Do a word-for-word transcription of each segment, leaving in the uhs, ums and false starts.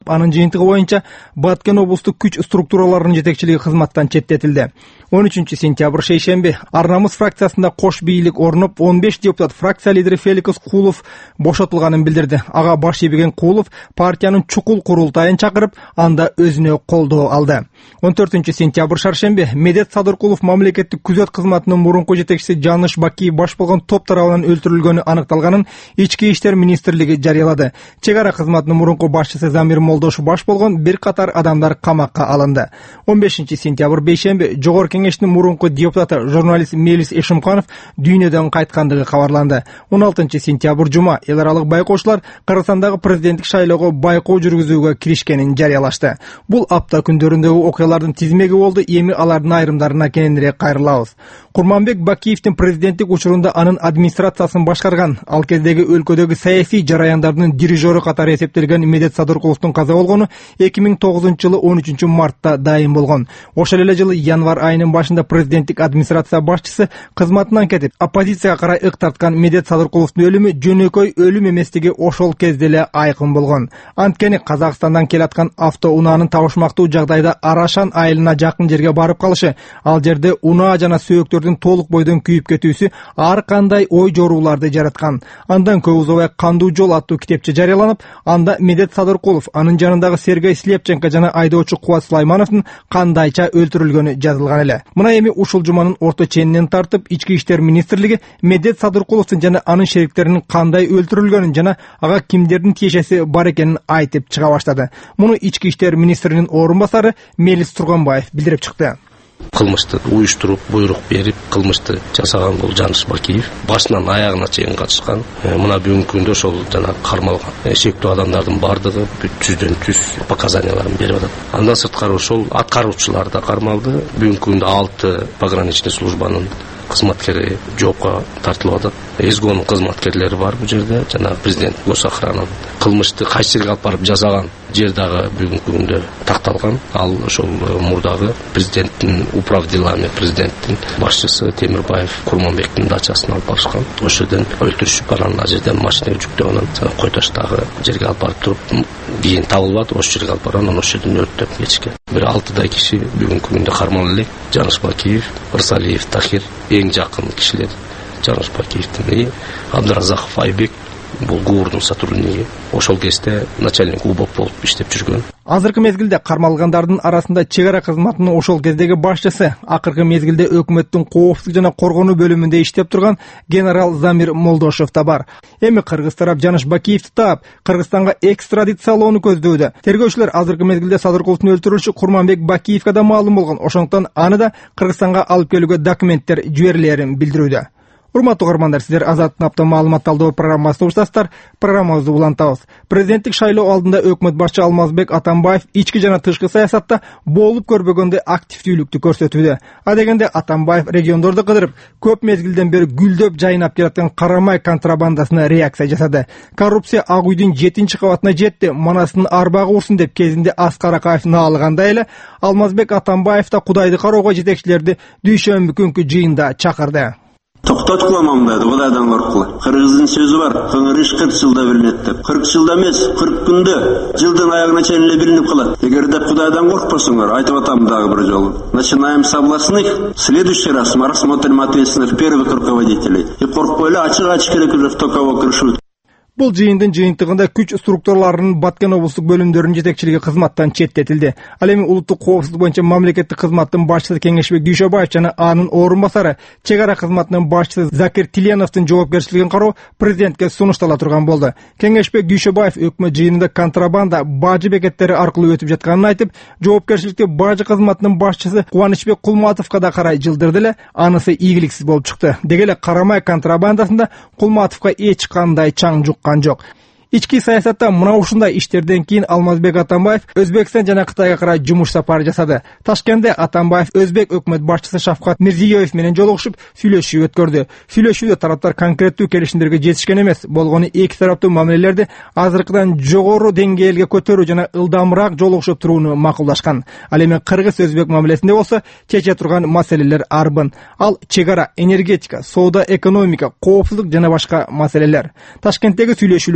анын жыйынтыгы боюнча Баткен облустук күч структураларынын жетекчилиги кызматтан четтетилди. он үчүнчү сентябрь шейшемби Ар намыс фракциясында кош бийлик орнуп, он беш депутат фракция лидери Феликс Кулов бошотулганын билдирди. Ага баш ийбеген Кулов партиянын чукул курултайын чакырып, анда өзүнө колдоо алды. он төртүнчү сентябрь шаршемби Медет Садыркулов мамлекеттик күзөт кызматынын мурунку жетекчиси Жаныш Бакиев баш болгон топ тарабынан өлтүрүлгөнү аныкталганын Ички иштер министрлиги жарыялады. Чек ара кызматынын мурунку башчысы Замир Молдошев баш болгон бир катар адамдар камакка алынды. он бешинчи сентябрь бейшемби Жогорку кеңештин мурунку депутаты журналист Мелис Эшимканов дүйнөдөн кайткандыгы кабарланды. он алтынчы сентябрь жума эл аралык байкоочулар Кыргызстандагы президенттик шайлоого байкоо жүргүзүүгө киришкенин жарыялашты. Бул апта күндөрүндөгү окуялардын тизмеги болду. Эми алардын айрымдарына кененирээк кайрылабыз. Курманбек Бакиевдин президенттик учурунда анын администрациясын башкарган, ал кездеги өлкөдөгү саясий жараяндардын дирижеру катары эсептелген Медет Садыркуловдун каза болгону эки миң тогузунчу жылы он үчүнчү мартта дайым болгон. Ошол эле жылы январь айынын башында президенттик администрация башчысы кызматынан кетип, оппозицияга карай ык тарткан Медет Садыркуловдун өлүмү жөнөкөй өлүм эместиги ошол кезде эле айкын болгон. Анткени Казакстандан келаткан автоунаанын табышмактуу жагдайда Арашан айылына жакын жерге барып калышы, ал жерде унаа жана сөөктөрдүн толук бойдон күйүп кетүүсү ар кандай ой жорууларды жараткан. Андан көп узабай Кандуу жол аттуу китепче жарыяланып, анда Медет Садыркулов, анын жанындагы Сергей Слепченко жана айдоочу Кубат Сулаймановдун кандайча өлтүрүлгөнү жазылган эле. Мына эми ушул жуманын орто ченинен тартып, Ички иштер министрлиги Медет Садыркуловдун жана анын шериктеринин кандай өлтүрүлгөнүн жана ага кимдердин тиешеси бар экенин айтып чыга баштады. Муну Ички иштер министринин орун басары Мелис Турганбаев билдирип чыкты. Кылмышты уюштуруп, буйрук берип, кылмышты жасаган бул Жаныш Бакиев. Башынан аягына чейин катышкан. Мына бүгүнкү күндө ошол жана кармалган шектүү адамдардын бардыгы жүздөн жүз показанияларын берип атат. Андан сырткары ошол аткаруучулар да кармалды. Бүгүнкү күндө алты пограничный службанын кызматкери жоопко тартылып атат. Эсгонун кызматкерлери бар бул жерде, жана президент гос охрананын кылмышты кайсы жерге алып барып жасаган жер дагы бүгүнкү күндө такталган. Ал ошол мурдагы президенттин управ делами президенттин башчысы Темирбаев Курманбектин дачасына алып барышкан. Ошол жерден өлтүрүшүп, анан ал жерден машинеге жүктөп, анан кой таштагы жерге алып барып туруп, кийин табылбады, ошол жерге алып барып, анан ошол жерден өрттөп кетишкен. Бир алтыдай киши бүгүнкү күндө кармалып элек. Жаныш Бакиев, Ырсалиев Тахир эң жакын кишилер. Жаныш Бакиевдин Абдыразаков Айбек бул ГУРдун сотрудниги. Ошол кезде начальник УБОП болуп иштеп жүргөн. Азыркы мезгилде кармалгандардын арасында чек ара кызматынын ошол кездеги башчысы, акыркы мезгилде өкмөттүн коопсуздук жана коргонуу бөлүмүндө иштеп турган генерал Замир Молдошев да бар. Эми кыргыз тарап Жаныш Бакиевди таап, Кыргызстанга экстрадициялоону көздөөдө. Тергөөчүлөр азыркы мезгилде Садыркуловдун өлтүрүүчү Курманбек Бакиевге да маалым болгон. Ошондуктан аны да Кыргызстанга алып келүүгө документтер жиберилерин билдирүүдө. Урматтуу көрөрмандар, сиздер Азаттын апта маалымат талдоо программасында уштасыздар. Программабызды улантабыз. Президенттик шайлоо алдында өкмөт башчы Алмазбек Атамбаев ички жана тышкы саясатта болуп көрбөгөндөй активдүүлүктү көрсөтүүдө. А дегенде Атамбаев региондорду кыдырып, көп мезгилден бери гүлдөп жайнап келаткан карамай контрабандасына реакция жасады. Коррупция ак үйдүн жетинчи кабатына жетти, манасынын арбагы урсун деп кезинде Аскар Акаев наалгандай эле Алмазбек Атамбаев да Кудайды кароого жетекчилерди дүйшөмбү күнкү жыйында чакырды. Токтот кыламам деді, Кудайдан коркула. Кыргыздын сөзү бар, кыңыр иш кырк жылда билинет деп. кырк жылда эмес, кырк күндө, жылдын аягына чейин эле билинип калат. Эгер деп Кудайдан коркпосоңор, айтып атам дагы бир жолу. Начинаем с областных, в следующий раз мы рассмотрим ответственных первых руководителей. И коркпой эле ачык-ачык керек уже, кто кого крышует. Бул жыйындын жыйынтыгында күч структураларынын Баткен облустук бөлүмдөрүнүн жетекчилиги кызматтан четтетилди. Ал эми улуттук коопсуздук боюнча мамлекеттик кызматтын башчысы Кеңешбек Дүйшөбаев жана анын орун басары чек ара кызматынын башчысы Закир Тиленовдун жоопкерчилигин кароо президентке сунуштала турган болду. Кеңешбек Дүйшөбаев өкмөт жыйынында контрабанда бажы бекеттери аркылуу өтүп жатканын айтып, жоопкерчиликти бажы кызматынын башчысы Кубанычбек Кулматовго да карай жылдырды эле, анысы ийгиликсиз болуп чыкты. Деги эле карамай контрабандасында Кулматовго эч кандай чаң жуккан жок. Ички саясатта мына ушундай иштерден кийин Алмазбек Атамбаев Өзбекстан жана Кытайга карай жумуш сапары жасады. Ташкентте Атамбаев Өзбек өкмөт башчысы Шавкат Мирзиёев менен жолугушуп, сүйлөшүү өткөрдү. Сүйлөшүүдө тараптар конкреттүү келишимдерге жетишкен эмес, болгону эки тараптуу мамилелерди азыркыдан жогору деңгээлге көтөрүү жана ылдамыраак жолугушуп турууну макулдашкан. Ал эми кыргыз-өзбек мамилесинде болсо чече турган маселелер арбын. Ал чек ара, энергетика, соода, экономика, коопсуздук жана башка маселелер. Ташкенттеги сүйлөшүүлөрдөн кийин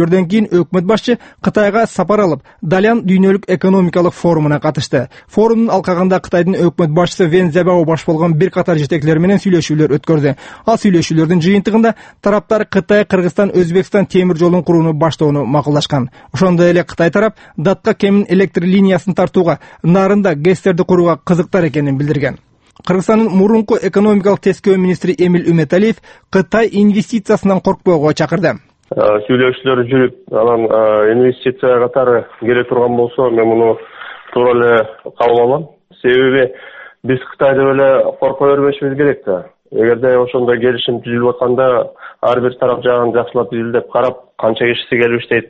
кийин өкмөт башчы Кытайга сапар алып, Далян дүйнөлүк экономикалык форумуна катышты. Форумдун алкагында Кытайдын өкмөт башчысы Вен Цзябао баш болгон бир катар жетекчилер менен сүйлөшүүлөр өткөрдү. Ал сүйлөшүүлөрдүн жыйынтыгында тараптар Кытай, Кыргызстан, Өзбекстан темир жолун курууну баштоону макулдашкан. Ошондой эле Кытай тарап Датка кемин электр линиясын тартууга, нарында ГЭСтерди курууга кызыктар экенин билдирген. Кыргызстандын мурунку экономикалык тескөө министри Эмиль Үмөталиев Кытай инвестициясынан коркпоого чакырды. Сүйлөшүүлөр жүрүп, анан инвестиция катары келе турган болсо, мен муну туура эле кабыл алам. Себеби биз Кытайды эле корко бербешибиз керек да. Эгерде ошондой келишим түзүлүп атканда, ар бир тарап жагын жакшылап изилдеп карап, канча кишиси келип иштейт,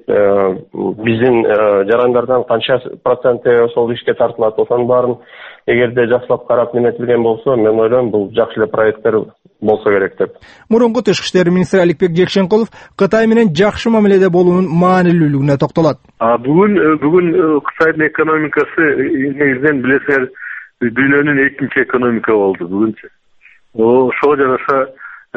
биздин жарандардан канча проценти ошол ишке тартылат, ошонун баарын эгерде жакшылап карап неметилген болсо, мен ойлойм бул жакшы эле проекттер болсо керек деп. Мурунку тышкы иштер министри Аликбек Жекшенкулов Кытай менен жакшы мамиледе болуунун маанилүүлүгүнө токтолот. Бүгүн бүгүн Кытайдын экономикасы негизинен билесиңер дүйнөнүн экинчи экономика болду бүгүнчү. Ошого жараша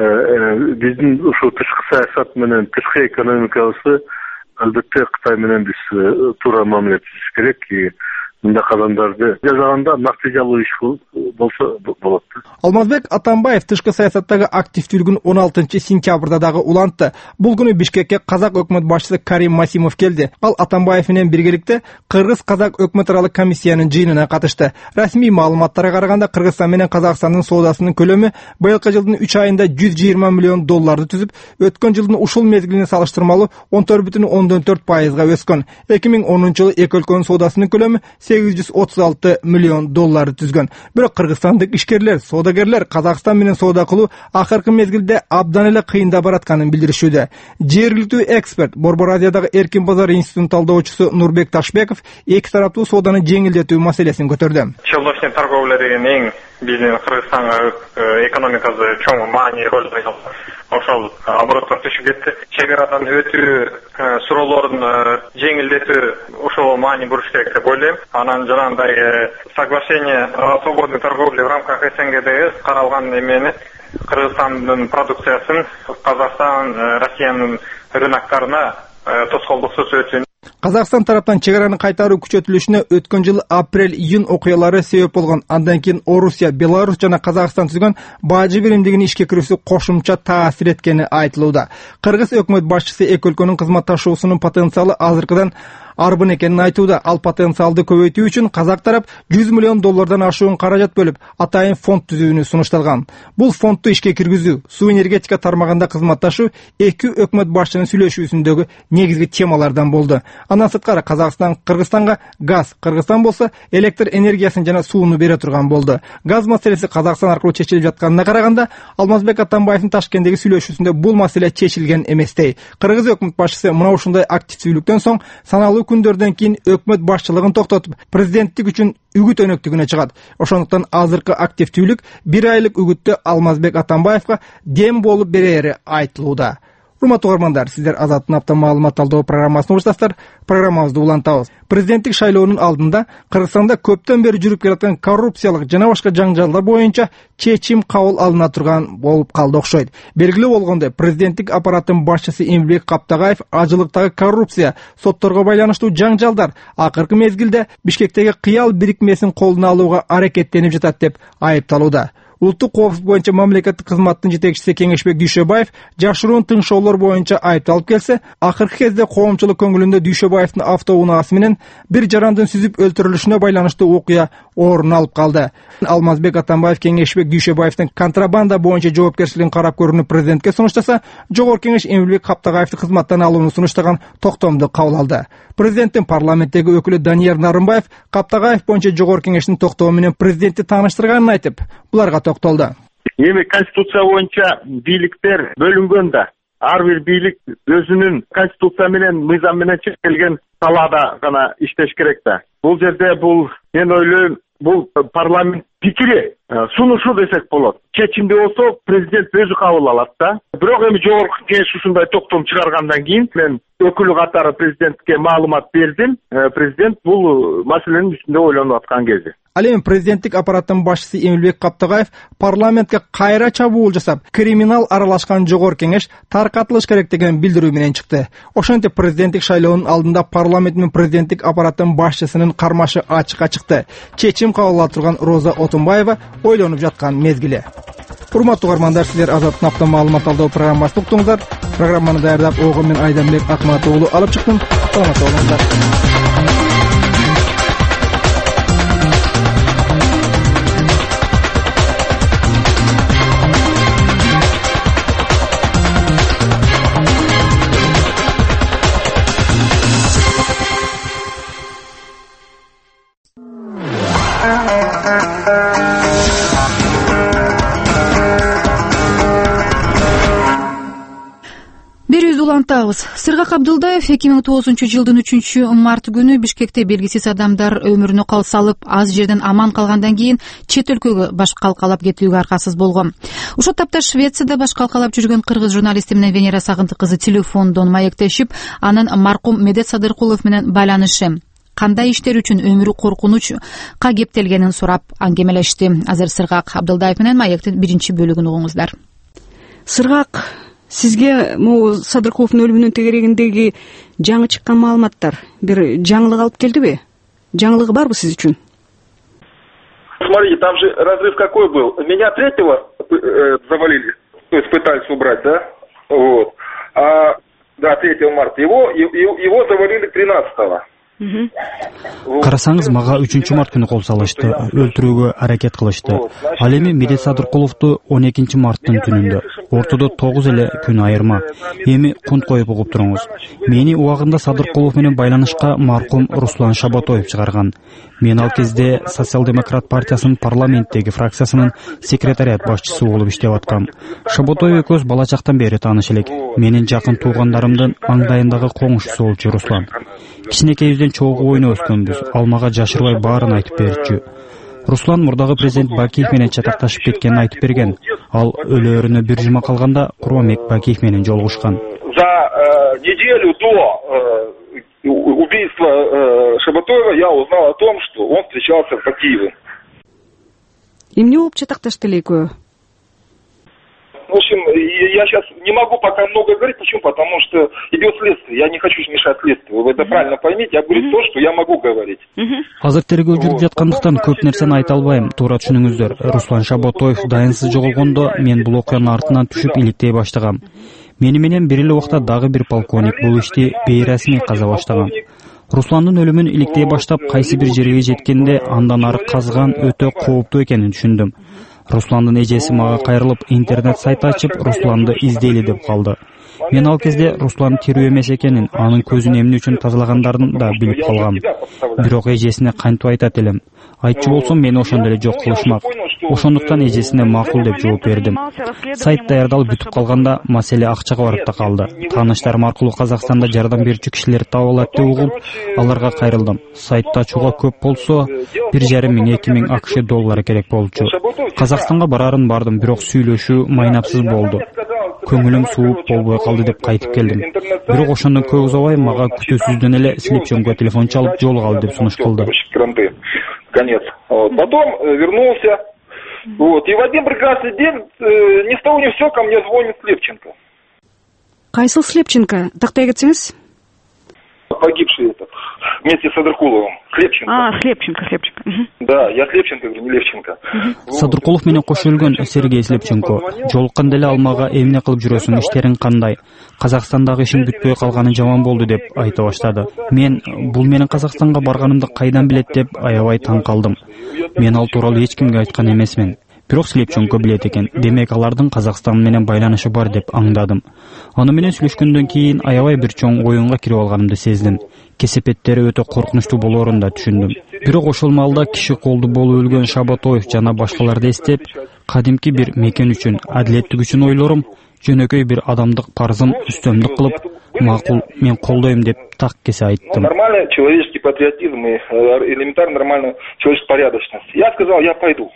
биздин ушу тышкы саясат менен тышкы экономикабызды албетте Кытай менен биз туура мамиле түзүш керек. Мындак адамдарды жазганда натыйжалуу иш болсо болот. Алмазбек Атамбаев тышкы саясаттагы активдүүлүгүн он алтынчы сентябрда дагы улантты. Бул күнү Бишкекке казак өкмөт башчысы Карим Масимов келди. Ал Атамбаев менен биргеликте Кыргыз-казак өкмөт аралык комиссиянын жыйынына катышты. Расмий маалыматтарга караганда Кыргызстан менен Казакстандын соодасынын көлөмү быйылкы жылдын үч айында жүз жыйырма миллион долларды түзүп, өткөн жылдын ушул мезгилине салыштырмалуу он төрт бүтүн ондон төрт пайызга өскөн. эки миң онунчу жылы эки өлкөнүн соодасынын көлөмү сегиз жүз отуз алты миллион долларды түзгөн. Бирок кыргызстандык ишкерлер, соодагерлер Казакстан менен соода кылуу акыркы мезгилде абдан эле кыйында баратканын билдиришүүдө. Жергиликтүү эксперт, Борбор Азиядагы эркин базар институтунун талдоочусу Нурбек Ташбеков эки тараптуу сооданы жеңилдетүү маселесин көтөрдү. Челночный торговля деген эң биздин Кыргызстанга экономикасы чоң маани роль ойнойт. Ошол оборотко түшүп кетти. Чек арадан өтүү суроолорун жеңилдетүү ошол маани буруш керек деп ойлойм. Анан жанагындай соглашение о свободной торговле в рамках СНГД каралган эмени Кыргызстандын продукциясын Казакстан, Россиянын рыноктарына тоскоолдуксуз өтүүнү. Казакстан тараптан чек араны кайтаруу күчөтүлүшүнө өткөн жылы апрель-июнь окуялары себеп болгон. Андан кийин Орусия, Беларусь жана Казакстан түзгөн бажы биримдигинин ишке кирүүсү кошумча таасир эткени айтылууда. Кыргыз өкмөт башчысы эки өлкөнүн кызматташуусунун потенциалы азыркыдан арбын экенин айтууда. Ал потенциалды көбөйтүү үчүн казак тарап жүз миллион доллардан ашуун каражат бөлүп, атайын фонд түзүүнү сунушталган. Бул фондду ишке киргизүү, суу энергетика тармагында кызматташуу эки өкмөт башчынын сүйлөшүүсүндөгү негизги темалардан болду. Андан сырткары Казакстан Кыргызстанга газ, Кыргызстан болсо электр энергиясын жана сууну бере турган болду. Газ маселеси Казакстан аркылуу чечилип жатканына караганда, Алмазбек Атамбаевдин Ташкенттеги сүйлөшүүсүндө бул маселе чечилген эместей. Кыргыз өкмөт башчысы мына ушундай активдүүлүктөн соң саналуу күндөрдөн кийин өкмөт башчылыгын токтотуп, президенттик үчүн үгүт өнөктүгүнө чыгат. Ошондуктан азыркы активдүүлүк бир айлык үгүттө Алмазбек Атамбаевга дем болуп берери айтылууда. Урматтуу угармандар, сиздер Азаттын апта маалымат талдоо программасын угушасыздар. Программабызды улантабыз. Президенттик шайлоонун алдында Кыргызстанда көптөн бери жүрүп келаткан коррупциялык жана башка жаңжалдар боюнча чечим кабыл алына турган болуп калды окшойт. Белгилүү болгондой, президенттик аппараттын башчысы Эмилбек Каптагаев ажылыктагы коррупция, сотторго байланыштуу жаңжалдар акыркы мезгилде Бишкектеги кыял бирикмесин колуна алууга аракеттенип жатат деп айыпталууда. Улуттук коопсуздук боюнча мамлекеттик кызматтын жетекчиси Кеңешбек Дүйшөбаев жашыруун тыңшоолор боюнча айыпталып келсе, акыркы кезде коомчулук көңүлүндө Дүйшөбаевдин автоунаасы менен бир жарандын сүзүп өлтүрүлүшүнө байланыштуу окуя орун алып калды. Алмазбек Атамбаев Кеңешбек Дүйшөбаевдин контрабанда боюнча жоопкерчилигин карап көрүүнү президентке сунуштаса, Жогорку Кеңеш Эмилбек Каптагаевди кызматтан алууну сунуштаган токтомду кабыл алды. Президенттин парламенттеги өкүлү Данияр Нарымбаев Каптагаев боюнча Жогорку Кеңештин токтоо менен президентти тааныштырганын айтып, буларга токтолду. Эми конституция боюнча бийликтер бөлүнгөн да. Ар бир бийлик өзүнүн конституция менен, мыйзам менен чектелген салада гана иштеш керек да. Бул жерде бул мен ойлойм, бул парламент пикири, сунушу десек болот. Чечимди болсо президент өзү кабыл алат да. Бирок эми Жогорку Кеңеш ушундай токтом чыгаргандан кийин мен өкүлү катары президентке маалымат бердим. Президент бул маселенин үстүндө ойлонуп аткан кези. Ал эми президенттик аппараттын башчысы Эмилбек Каптагаев парламентке кайра чабуул жасап, криминал аралашкан жогорку кеңеш таркатылыш керек деген билдирүү менен чыкты. Ошентип президенттик шайлоонун алдында парламент менен президенттик аппараттын башчысынын кармашы ачыкка чыкты. Чечим кабыл ала турган Роза Отунбаева ойлонуп жаткан мезгили. Урматтуу угармандар, силер Азаттын апта маалымат алдоо программасын уктуңуздар. Программаны даярдап Огон мен Айданбек Акматов уулу алып чыктым. Саламатта болуңуздар. Сыргак Абдылдаев эки миң тогузунчу жылдын үчүнчү март күнү Бишкекте белгисиз адамдар өмүрүнө кал салып, аз жерден аман калгандан кийин чет өлкөгө баш калкалап кетүүгө аркасыз болгон. Ошол тапта Швецияда баш калкалап жүргөн кыргыз журналисти менен Венера Сагындык кызы телефондон маектешип, анын маркум Медет Садыркулов менен байланышы, кандай иштер үчүн өмүрү коркунучка кептелгенин сурап аңгемелешти. Азыр Сыргак Абдылдаев менен маектин биринчи бөлүгүн угуңуздар. Сыргак, сизге могу Садыркуловдун өлүмүнүн тегерегиндеги жаңы чыккан маалыматтар бир жаңылык алып келдиби? Жаңылыгы барбы сиз үчүн? Смотрите, там же разрыв какой был? Меня третьего э, завалили, то есть пытались убрать, да? Вот. А, да, третьего марта. Его, его, его завалили тринадцатого. Карасаңыз, мага үчүнчү март күнү кол салышты, өлтүрүүгө аракет кылышты. Ал эми Медет Садыркуловду он экинчи марттын түнүндө, ортодо тогуз эле күн айырма. Эми кунт коюп угуп туруңуз. Мени убагында Садыркулов менен байланышка маркум Руслан Шабатоев чыгарган. Мен ал кезде Социал-демократ партиясынын парламенттеги фракциясынын секретариат башчысы болуп иштеп аткам. Шабатоев экөөбүз бала чактан бери тааныш элек. Менин жакын туугандарымдын маңдайындагы коңушусу болчу Руслан. Кичинекейибизден чогуу ойноп өскөнбүз. Ал мага жашырбай баарын айтып берчү. Руслан мурдагы президент Бакиев менен чатакташып кеткенин айтып берген. Ал өлөөрүнө бир жума калганда Курманбек Бакиев менен жолугушкан. За э, неделю до э, убийства э, Шабатоева я узнал о том, что он встречался с Бакиевым. Эмне болуп чатакташты эле экөө? В общем, я сейчас не могу пока много говорить. Почему? Потому что идет следствие. Я не хочу мешать следствию. Вы это правильно поймите. Я говорю то, что я могу говорить. Азыр тергөө жүрүп жаткандыктан көп нерсени айта албайм. Туура түшүнүңүздөр. Руслан Шабатоев дайынсыз жоголгондо мен бул окуянын артынан түшүп иликтей баштагам. Мени менен бир эле убакта дагы бир полковник бул ишти бейрасмий каза баштаган. Русландын өлүмүн иликтей баштап, кайсы бир жерге жеткенде андан ары казган өтө кооптуу экенин түшүндүм. Русландын эжеси мага кайрылып интернет сайт ачып, Русланды издейли деп калды. Мен ал кезде Руслан тирүү эмес экенин, анын көзүн эмне үчүн тазалагандарын да билип калгам. Бирок эжесине кантип айтат элем? Айтчу болсом мени ошондо эле жок кылышмак. Ошондуктан эжесине макул деп жооп бердим. Сайт даярдалып бүтүп калганда маселе акчага барып да калды. Тааныштарым аркылуу Казакстанда жардам берүүчү кишилер таап алат деп угуп, аларга кайрылдым. Сайтты ачууга көп болсо, бир жарым миң эки миң АКШ доллары керек болчу. Казакстанга барарын бардым, бирок сүйлөшүү майнапсыз болду. Көңүлүм сууп болбой калды деп кайтып келдим. Бирок ошондон көп узабай мага күтүүсүздөн эле Слепченко телефон чалып жолуга ал деп сунуш кылды. Конец. Вот. Потом э, вернулся. Вот. И в один прекрасный день э, ни с того ни с сего ко мне звонит Слепченко. Кайсыл Слепченко? Тактай кетсеңиз? Погибший этот. Вместе с Садыркуловым. Слепченко. А, Слепченко, Слепченко. Да, я Слепченко говорю, не Левченко. Садыркулов менен кошо өлгөн Сергей Слепченко. Жолукканда эле ал мага эмне кылып жүрөсүң, иштериң кандай? Казакстандагы ишим бүтпөй калганы жаман болду деп айта баштады. Мен бул менин Казакстанга барганымды кайдан билет деп аябай таң калдым. Мен ал тууралуу эч кимге айткан эмесмин. Бирок Слепченко билет экен. Демек алардын Казакстан менен байланышы бар деп аңдадым. Аны менен сүйлөшкөндөн кийин аябай бир чоң оюнга кирип алганымды сездим. Кесепеттери өтө коркунучтуу болоорун да түшүндүм. Бирок ошол маалда киши колду болуп өлгөн Шабатоев жана башкаларды эстеп, кадимки бир мекен үчүн, адилеттик үчүн ойлорум, жөнөкөй бир адамдык парзым үстөмдүк кылып, макул, мен колдойм деп так кесе айттым. Нормальный человеческий патриотизм и элементарно нормальная человеческая порядочность. Я сказал, я пойду.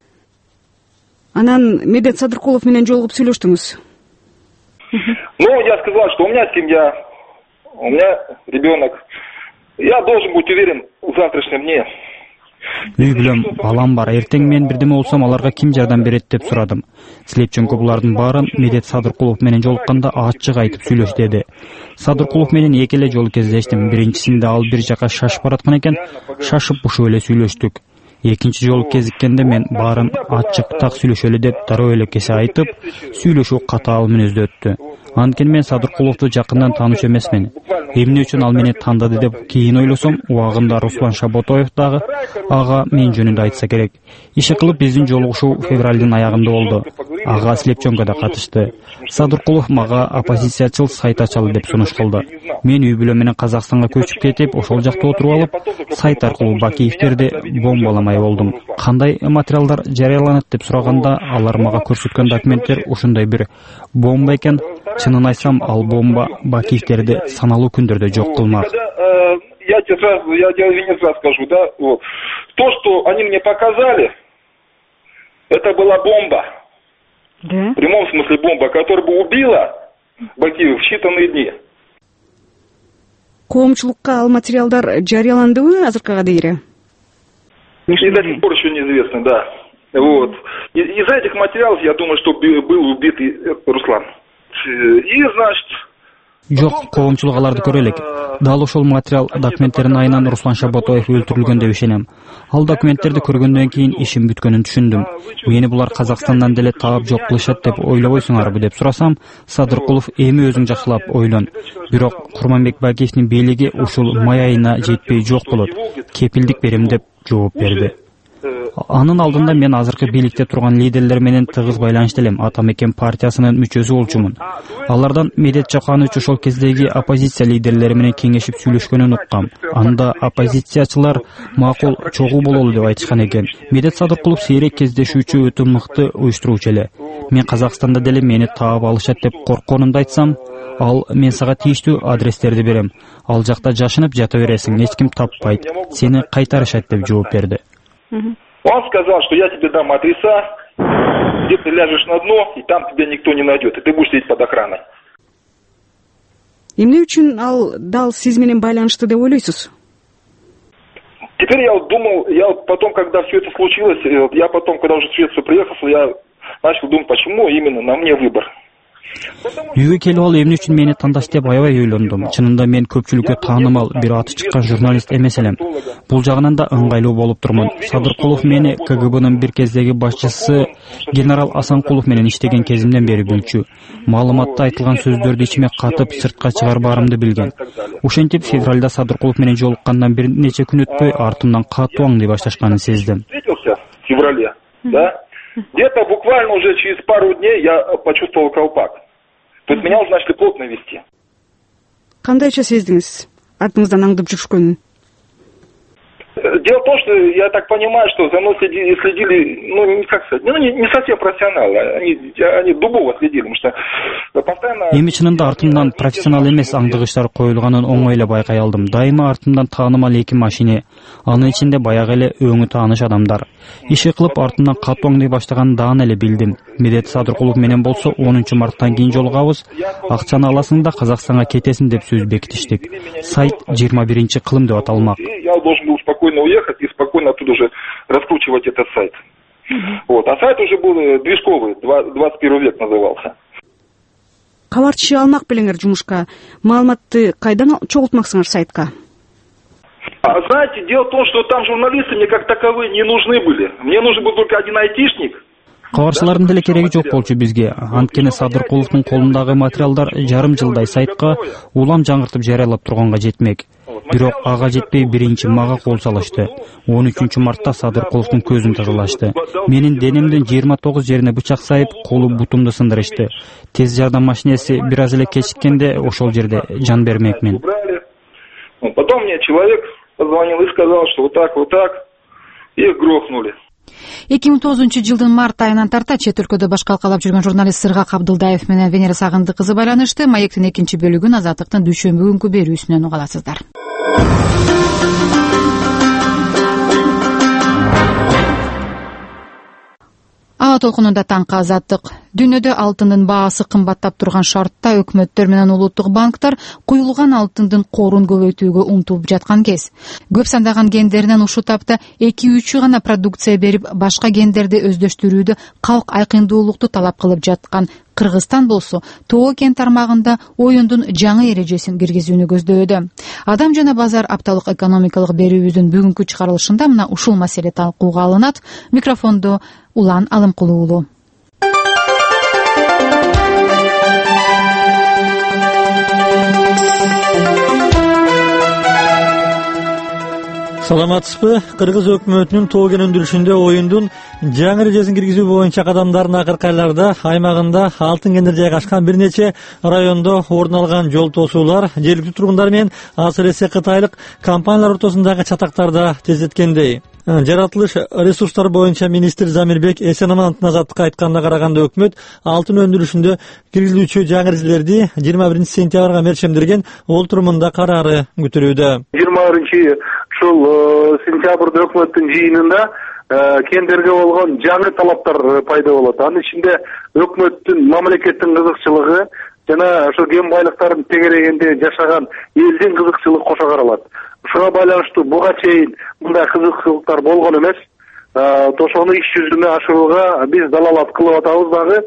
Анан Медет Садыркулов менен жолугуп сүйлөштүңүз? Ну, я сказал, что у меня семья, у меня ребенок. Я должен быть уверен в завтрашнем дне. Үй бүлөм, балам бар. Эртең мен бирдеме болсом аларга ким жардам берет деп сурадым. Слепченко булардын баарын Медет Садыркулов менен жолукканда ачык айтып сүйлөш деди. Садыркулов менен эки эле жолу кездештим. Биринчисинде ал бир жака шашып бараткан экен, шашып ушул эле сүйлөштүк. Экинчи жолу кезиккенде мен баарын ачык так сүйлөшөлү деп дароо эле кесе айтып, сүйлөшүү катаал мүнөздө өттү. Анткени мен Садыркуловду жакындан таанычу эмесмин. Эмне үчүн ал мени тандады деп кийин ойлосом, убагында Руслан Шаботоев дагы ага мен жөнүндө айтса керек. Иши кылып биздин жолугушуу февралдын аягында болду. Ага Слепченко да катышты. Садыркулов мага оппозициячыл сайт ачалы деп сунуш кылды. Мен үй бүлөм менен Казакстанга көчүп кетип, ошол жакта отуруп алып, сайт аркылуу Бакиевтерди бомбаламай болдум. Кандай материалдар жарыяланат деп сураганда, алар мага көрсөткөн документтер ушундай бир бомба экен. Чынын айтсам, ал бомба Бакиевтерди саналуу күндөрдө жок кылмак. Я тебе сразу, я тебе сразу скажу, да, вот. То, что они мне показали, это была бомба. Да? В прямом смысле бомба, которая бы убила Бакиев в считанные дни. Коомчулукка ал материалдар жарыяландыбы азыркыга дейре? И до сих пор еще неизвестно, да. Вот. Из этих материалов, я думаю, что был убит Руслан. И, значит... Жок, коомчулук аларды көрө элек. Дал ошол материал документтердин айынан Руслан Шаботоев өлтүрүлгөн деп ишенем. Ал документтерди көргөндөн кийин ишим бүткөнүн түшүндүм. Мени булар Казакстандан деле таап жок кылышат деп ойлобойсуңарбы деп сурасам, Садыркулов эми өзүң жакшылап ойлон. Бирок Курманбек Бакиевдин бийлиги ушул май айына жетпей жок болот. Кепилдик берем деп жооп берди. Анын алдында мен азыркы бийликте турган лидерлер менен тыгыз байланышта элем. Атамекен партиясынын мүчөсү болчумун. Алардан Медет Чоканович ошол кездеги оппозиция лидерлери менен кеңешип сүйлөшкөнүн уккам. Анда оппозициячылар макул чогуу бололу деп айтышкан экен. Медет Садыркулов сейрек кездешүүчү, өтө мыкты уюштуруучу эле. Мен Казакстанда деле мени таап алышат деп коркконумду айтсам, ал мен сага тийиштүү адрестерди берем. Ал жакта жашынып жата бересиң, эч ким таппайт. Сени кайтарышат деп жооп берди. Он сказал, что я тебе дам адреса, где ты ляжешь на дно, и там тебя никто не найдет, и ты будешь сидеть под охраной. Эмне үчүн ал дал сиз менен байланышты деп ойлойсуз? Теперь я вот думал, я вот потом, когда все это случилось, я потом, когда уже в Швецию приехал, я начал думать, почему именно на мне выбор. Үйгө келип ал эмне үчүн мени тандаш деп аябай ойлондум. Чынында мен көпчүлүккө таанымал бир аты чыккан журналист эмес элем. Бул жагынан да ыңгайлуу болуп турмун. Садыркулов мени КГБнын бир кездеги башчысы генерал Асанкулов менен иштеген кезимден бери билчү. Маалыматта айтылган сөздөрдү ичиме катып сыртка чыгарбаарымды билген. Ошентип февралда Садыркулов менен жолуккандан бир нече күн өтпөй артымдан катуу аңдый башташканын сездим. В феврале, да? Где-то буквально уже через пару дней я почувствовал колпак. То есть меня уже начали плотно вести. Кандайча сездиңиз артыңыздан аңдып жүрүшкөнүн? Дело в том, что я так понимаю, что за мной следили, следили ну, не как сказать, ну, не, не совсем профессионалы, они, они дубово следили, потому что постоянно... Эми чынында артымдан профессионал эмес аңдыгычтар коюлганын оңой эле байкай алдым. Дайыма артымдан таанымал эки машине, анын ичинде баягы эле өңү тааныш адамдар. Иши кылып артымдан катуу аңдый баштаганын даана эле билдим. Медет Садыркулов менен болсо онунчу марттан кийин жолугабыз, акчаны аласың да Казакстанга кетесиң деп сөз бекитиштик. Сайт жыйырма биринчи кылым деп аталмак. Я должен был спокойно уехать и спокойно оттуда уже раскручивать этот сайт. Вот. А сайт уже был движковый, двадцать первый век назывался. Кабарчы алмак белеңер жумушка. Маалыматты кайдан чогултмаксыңар сайтка? А знаете, дело в том, что там журналисты мне как таковые не нужны были. Мне нужен был только один айтишник. Кабарчылардын деле кереги жок болчу бизге. Анткени Садыркуловдун колундагы материалдар жарым жылдай сайтка улам жаңыртып жарыялап турганга жетмек. Бирок ага жетпей биринчи мага кол салышты. он үчүнчү мартта Садыркуловдун көзүн тазалашты. Менин денемдин жыйырма тогуз жерине бычак сайып, колу бутумду сындырышты. Тез жардам машинеси бир аз эле кечиккенде ошол жерде жан бермекмин. Потом мне человек позвонил и сказал, что вот так, вот так, и их грохнули. эки миң тогузунчу жылдын март айынан тарта чет өлкөдө баш калкалап жүргөн журналист Сыргак Абдылдаев менен Венера Сагындык кызы байланышты. Маектин экинчи бөлүгүн Азаттыктын дүйшөмбү күнкү берүүсүнөн уга аласыздар. Ал ала толкунунда таңкы азаттык. Дүйнөдө алтындын баасы кымбаттап турган шартта өкмөттөр менен улуттук банктар куюлган алтындын корун көбөйтүүгө умтулуп жаткан кез. Көп сандаган гендеринен ушул тапта эки үчү гана продукция берип, башка гендерди өздөштүрүүдө калк айкындуулукту талап кылып жаткан Кыргызстан болсо Тоо кен тармагында оюндун жаңы эрежесин киргизүүнү көздөдө. Адам жана базар апталык экономикалык берүүбүздүн бүгүнкү чыгарылышында мына ушул маселе талкууга алынат. Микрофондо Улан Алымкулуу уулу. Саламатсызбы? Кыргыз өкмөтүнүн Тоо кен өндүрүшүндө оюндун жаңы эрежесин киргизүү боюнча кадамдардын акыркы айларда аймагында алтын кендер жайгашкан бир нече райондо орун алган жол тосуулар жергиликтүү тургундар менен азыр эсе кытайлык компаниялар ортосундагы чатактарда тездеткендей. Жаратылыш ресурстар боюнча министр Замирбек Эсенамановдун азаттыкка айтканына караганда өкмөт алтын өндүрүшүндө киргизилүүчү жаңы эрежелерди жыйырма биринчи сентябрга мерчемдирген олтурумунда карары күтүлүүдө. жыйырма биринчи ушул сентябрда өкмөттүн жыйынында кендерге болгон жаңы талаптар пайда болот. Анын ичинде өкмөттүн, мамлекеттин кызыкчылыгы жана ошо кен байлыктарын тегерегенде жашаган элдин кызыкчылыгы кошо каралат. Ушуга байланыштуу буга чейин мындай кызыкчылыктар болгон эмес. Ошону иш жүзүнө ашырууга биз далалат кылып атабыз дагы.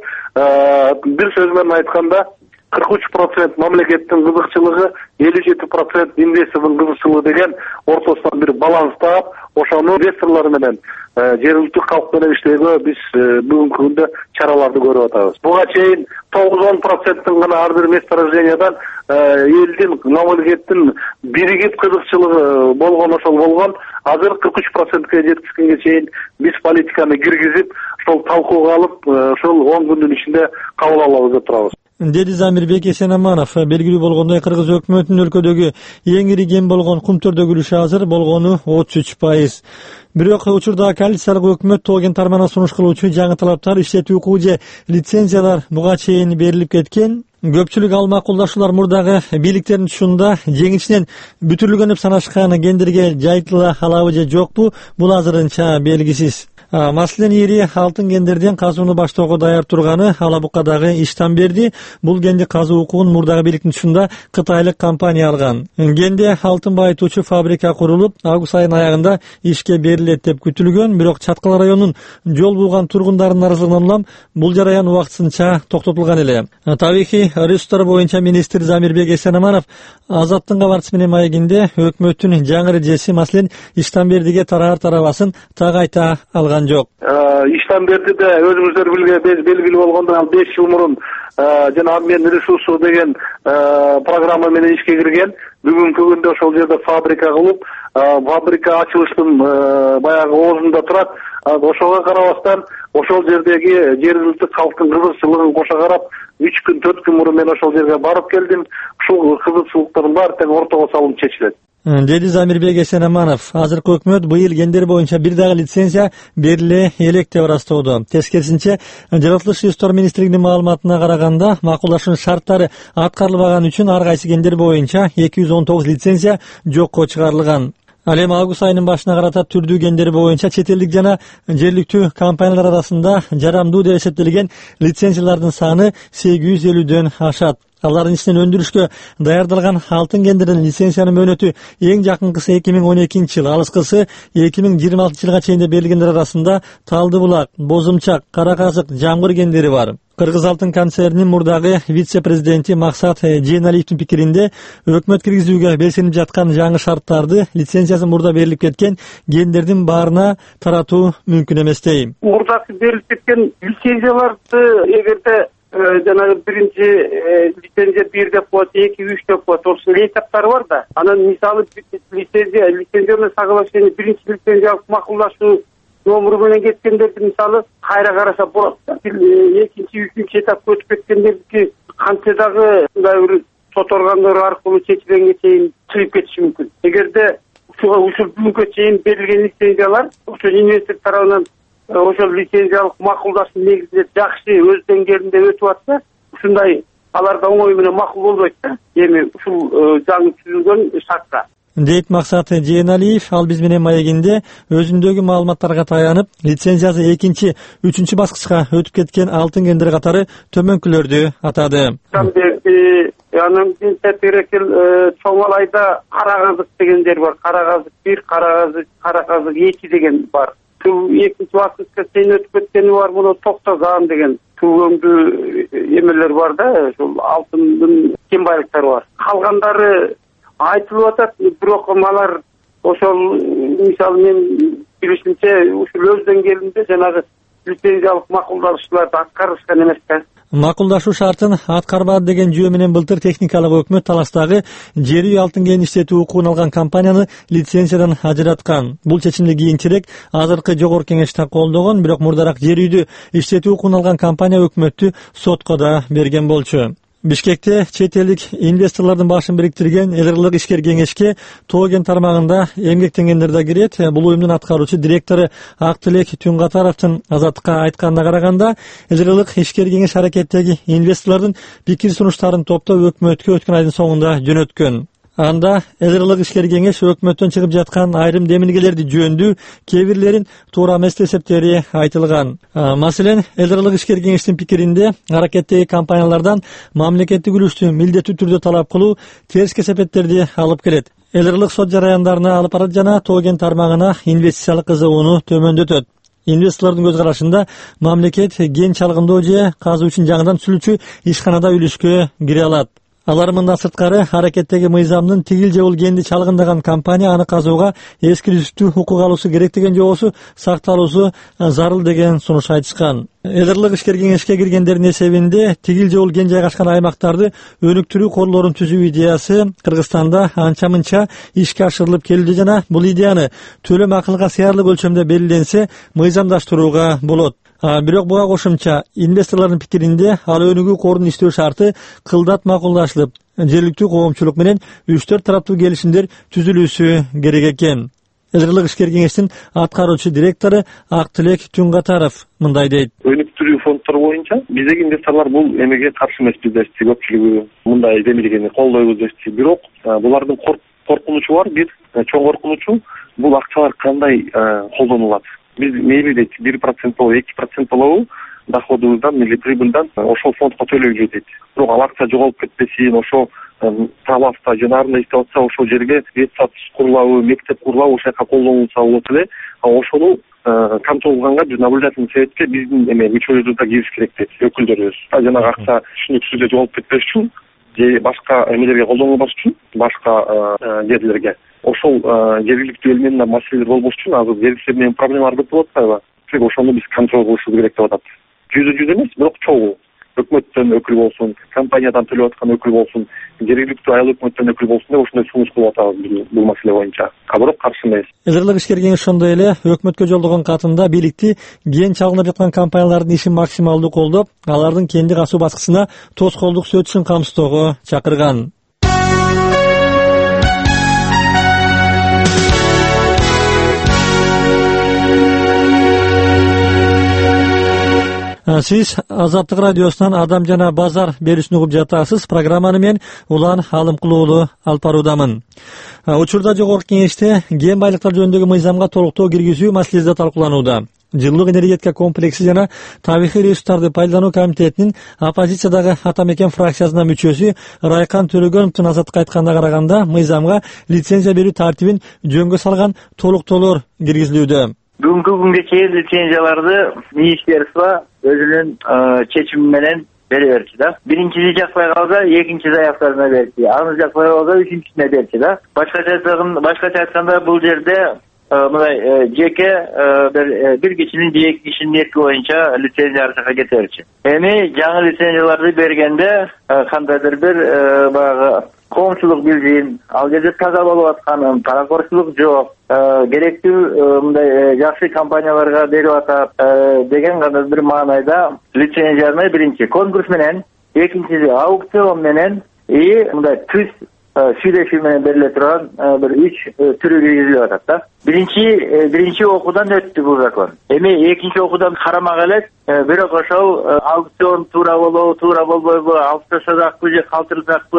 Бир сөз менен айтканда кырк үч процент мамлекеттин кызыкчылыгы, элүү жети процент инвестордун кызыкчылыгы деген ортосунан бир баланс таап, ошону инвесторлор менен жергиликтүү калк менен иштөөгө биз бүгүнкү күндө чараларды көрүп атабыз. Буга чейин тогуз он проценттин гана ар бир месторождениядан элдин, мамлекеттин биригип кызыкчылыгы болгон ошол болгон. Азыр кырк үч процентке жеткизгенге чейин биз политиканы киргизип, ошол талкууга алып, ошол он күндүн ичинде кабыл алабыз деп турабыз. Деди Замирбек Эсенаманов. Белгилүү болгондой, Кыргыз өкмөтүнүн өлкөдөгү эң ири кен болгон кумтөрдөгү үлүшү азыр болгону отуз үч пайыз. Бирок учурда коалициялык өкмөт Тоо кен тармагына сунуш кылуучу жаңы талаптар, иштетүү укугу же лицензиялар буга чейин берилип кеткен. Көпчүлүк ал макулдашуулар мурдагы бийликтердин тушунда жеңишинен бүтүрүлгөн деп санашкан кендерге жайтыла алабы же жокпу, бул азырынча белгисиз. Маселен, ири алтын кендерден казууну баштоого даяр турганы Алабукка дагы иштан берди. Бул кенди казуу укугун мурдагы бийликтин тушунда кытайлык компания алган. Кенде алтын байытуучу фабрика курулуп, август айынын аягында ишке берилет деп күтүлгөн. Бирок Чаткал районунун жол булган тургундарынын арызыгынан улам бул жараян убактысынча токтотулган эле. Табигый ресурстар боюнча министр Замирбек Эсенаманов Азаттын кабарчысы менен маегинде өкмөттүн жаңы эрежеси, маселен, иштан бердиге тараар тарабасын так айта алган жок. Иштан бердиде өзүңүздөр белгилүү болгондой, ал беш жыл мурун жана обмен ресурсу деген программа менен ишке кирген. Бүгүнкү күндө ошол жерде фабрика кылып, фабрика ачылыштын баягы оозунда турат. Ошого карабастан, ошол жердеги жергиликтүү калктын кызыкчылыгын кошо карап, үч күн, төрт күн мурун мен ошол жерге барып келдим. Ушул кызыкчылыктардын баары тең ортого салынып чечилет. Деди Замирбек Эсенаманов. Азыркы өкмөт быйыл кендер боюнча бир дагы лицензия бериле элек деп ырастоодо. Тескерисинче, Жаратылыш ресурстар министрлигинин маалыматына караганда, макулдашуунун шарттары аткарылбаган үчүн ар кайсы кендер боюнча эки жүз он тогуз лицензия жокко чыгарылган. Ал эми август айынын башына карата түрдүү кендери боюнча чет элдик жана жергиликтүү компаниялар арасында жарамдуу деп эсептелген лицензиялардын саны сегиз жүз элүүдөн ашат. Алардын ичинен өндүрүшкө даярдалган алтын кендердин лицензиянын мөөнөтү эң жакынкысы эки миң он экинчи жыл, алыскысы эки миң жыйырма алтынчы жылга чейин берилгендер арасында Талды булак, Бозумчак, Кара казык, Жамгыр кендери бар. Кыргыз алтын концернинин мурдагы вице-президенти Максат Жейналиевдин пикиринде, өкмөт киргизүүгө белсенип жаткан жаңы шарттарды лицензиясы мурда берилип кеткен кендердин баарына таратуу мүмкүн эместей. Мурдасы берилип кеткен лицензияларды эгерде жанагы биринчи лицензия бир деп коет, эки, үч деп коет, ошол этаптары бар да. Анан мисалы лицензия, лицензионное соглашение, биринчи лицензиялык макулдашуу номеру менен кеткендерди мисалы кайра караса болот. Экинчи, үчүнчү этапка өтүп кеткендердики кантсе дагы мындай бир сот органдары аркылуу чечилгенге чейин чыгып кетиши мүмкүн. Эгерде ушул бүгүнкү чейин берилген лицензиялар ошол инвестор тарабынан ошол лицензиялык макулдашуу негизинде жакшы өз деңгээлинде өтүп атса, ушундай аларда оңой менен макул болбойт да. Эми ушул жаңы түзүлгөн шартка. дейт Максат Жээналиев. Ал биз менен маегинде өзүндөгү маалыматтарга таянып, лицензиясы экинчи, үчүнчү баскычка өтүп кеткен алтын кендер катары төмөнкүлөрдү атады. Анан Терекел Чоңалайда Карагазык деген жер бар. Карагазык бир, Карагазык, Карагазык эки деген бар. Тул экинчи баскычка чейин өтүп кеткени бар. Муну Токтозаан деген төгөңдүү эмелер бар да, ошол алтындын кен байлыктары бар. Калгандары айтылып атат, бирок алар ошол мисалы мен билишимче ушул өз деңгээлинде жанагы лицензиялык макулдашууларды аткарышкан эмес да. Макулдашуу шартын аткарбады деген жөө менен былтыр техникалык өкмөт таластагы жер үй алтын кен иштетүү укугун алган компанияны лицензиядан ажыраткан. Бул чечимди кийинчерээк азыркы жогорку кеңеш так колдогон, бирок мурдараак жер үйдү иштетүү укугун алган компания өкмөттү сотко да берген болчу. Бишкекте чет элдик инвесторлордун башын бириктирген Элдырлык ишкер кеңешке тоо кен тармагында эмгектенгендер да кирет. Бул уюмдун аткаруучу директору Актилек Түнгатаровдун Азаттыкка айтканына караганда, Элдырлык ишкер кеңеш аракеттеги инвесторлордун пикир сунуштарын топтоп өкмөткө өткөн айдын соңунда жөнөткөн. Анда Элдырлык ишкер кеңеш өкмөттөн чыгып жаткан айрым демилгелерди жөөндүү, кээ бирлерин туура эмес эсептери айтылган. Маселен, Элдырлык ишкер кеңештин пикиринде аракеттеги компаниялардан мамлекеттик үлүштү милдеттүү түрдө талап кылуу терс кесепеттерди алып келет. Элдырлык сот жараяндарына алып барат жана тоо кен тармагына инвестициялык кызыгууну төмөндөтөт. Инвесторлордун көз карашында мамлекет кен чалгындоо же казуу үчүн жаңыдан түзүлчү ишканада үлүшкө кире алат. Алар мындан сырткары аракеттеги мыйзамдын тигил же бул кенди чалгындаган компания аны казууга эскилиштүү укук алуусу керек деген жобосу сакталуусу зарыл деген сунуш айтышкан. Элдырлык ишкер кеңешке киргендердин эсебинде тигил же бул кен жайгашкан аймактарды өнүктүрүү корлорун түзүү идеясы Кыргызстанда анча-мынча ишке ашырылып келди жана бул идеяны төлөм акылга сыярлык өлчөмдө белгиленсе мыйзамдаштырууга болот. Бирок буга кошумча инвесторлордун пикиринде ал өнүгүү корун иштөө шарты кылдат макулдашылып, жергиликтүү коомчулук менен үч төрт тараптуу келишимдер түзүлүүсү керек экен. Элдырлык ишкер кеңештин аткаруучу директору Актилек Түнгатаров мындай дейт. Өнүктүрүү фонддору боюнча биздеги инвесторлор бул эмеге каршы эмеспиз дешти, көпчүлүгү мындай демилгени колдойбуз дешти. Бирок булардын коркунучу бар, бир чоң коркунучу бул акчалар кандай колдонулат. Биз мейли дейт, бир процент болобу, эки процент болобу доходубуздан или прибыльдан ошол фондко төлөйбүз дейт. Бирок ал акча жоголуп кетпесин, ошо талафта жанарында иштеп атса ошол жерге детсад курулабы, мектеп курулабы ошол жака колдонулса болот эле. Ошону контрол кылганга биз наблюдательный советке биздин эме мүчөлөрүбүз да кириш керек дейт, өкүлдөрүбүз. Жанагы акча түшүнүксүз жоголуп кетпеш үчүн же башка эмелерге колдонулбаш үчүн, башка жерлерге ошол жергиликтүү эл менен маселелер болбош үчүн азыр жергиликтүү менен проблемалар көп болуп атпайбы? Тек ошону биз контрол кылышыбыз керек деп атат. Жүзү жүз эмес, бирок чогуу өкмөттөн өкүл болсун, компаниядан төлөп аткан өкүл болсун, жергиликтүү айыл өкмөттөн өкүл болсун деп ошондой сунуш кылып атабыз бул маселе боюнча. А бирок каршы эмес. Элдырлык ишкер кеңеш ошондой эле өкмөткө жолдогон катында бийликти кен чалгындырып жаткан компаниялардын ишин максималдуу колдоп, алардын кенди касуу баскычына тоскоолдук сөтүшүн камсыздоого чакырган. Сиз Азаттык радиосунан Адам жана базар берүүсүн угуп жатасыз. Программаны мен Улан Алымкул уулу алып баруудамын. Учурда жогорку кеңеште кен байлыктар жөнүндөгү мыйзамга толуктоо киргизүү маселеси да талкууланууда. Жылдык энергетика комплекси жана табигый ресурстарды пайдалануу комитетинин оппозициядагы ата мекен фракциясына мүчөсү Райкан Төлөгөновдун Азаттыкка айтканына караганда мыйзамга лицензия берүү тартибин жөнгө салган толуктоолор киргизилүүдө. Бүгүнкү күнгө чейин лицензияларды министерство өзүнүн чечими менен бере берчү да. Биринчиси жакпай калса, экинчиси аяктарына берчү. Аны жакпай калса, үчүнчүсүнө берчү да. Башкача айтканда, башкача айтканда бул жерде мындай жеке бир кишинин же эки кишинин эрки боюнча лицензия аркага кете берчү. Эми жаңы лицензияларды бергенде кандайдыр бир баягы коомчулук билдин, ал жерде таза болуп атканын, паракорчулук жок, керектүү мындай жакшы компанияларга берип атат деген кандай бир маанайда лицензияны биринчи конкурс менен, экинчиси аукцион менен и мындай түз сүйлөшүү менен бериле турган бир үч түрү киргизилип атат да. Биринчи биринчи окуудан өттү бул закон. Эми экинчи окуудан карамак элек, бирок ошол аукцион туура болобу, туура болбойбу, алып тастасакпы же калтырсакпы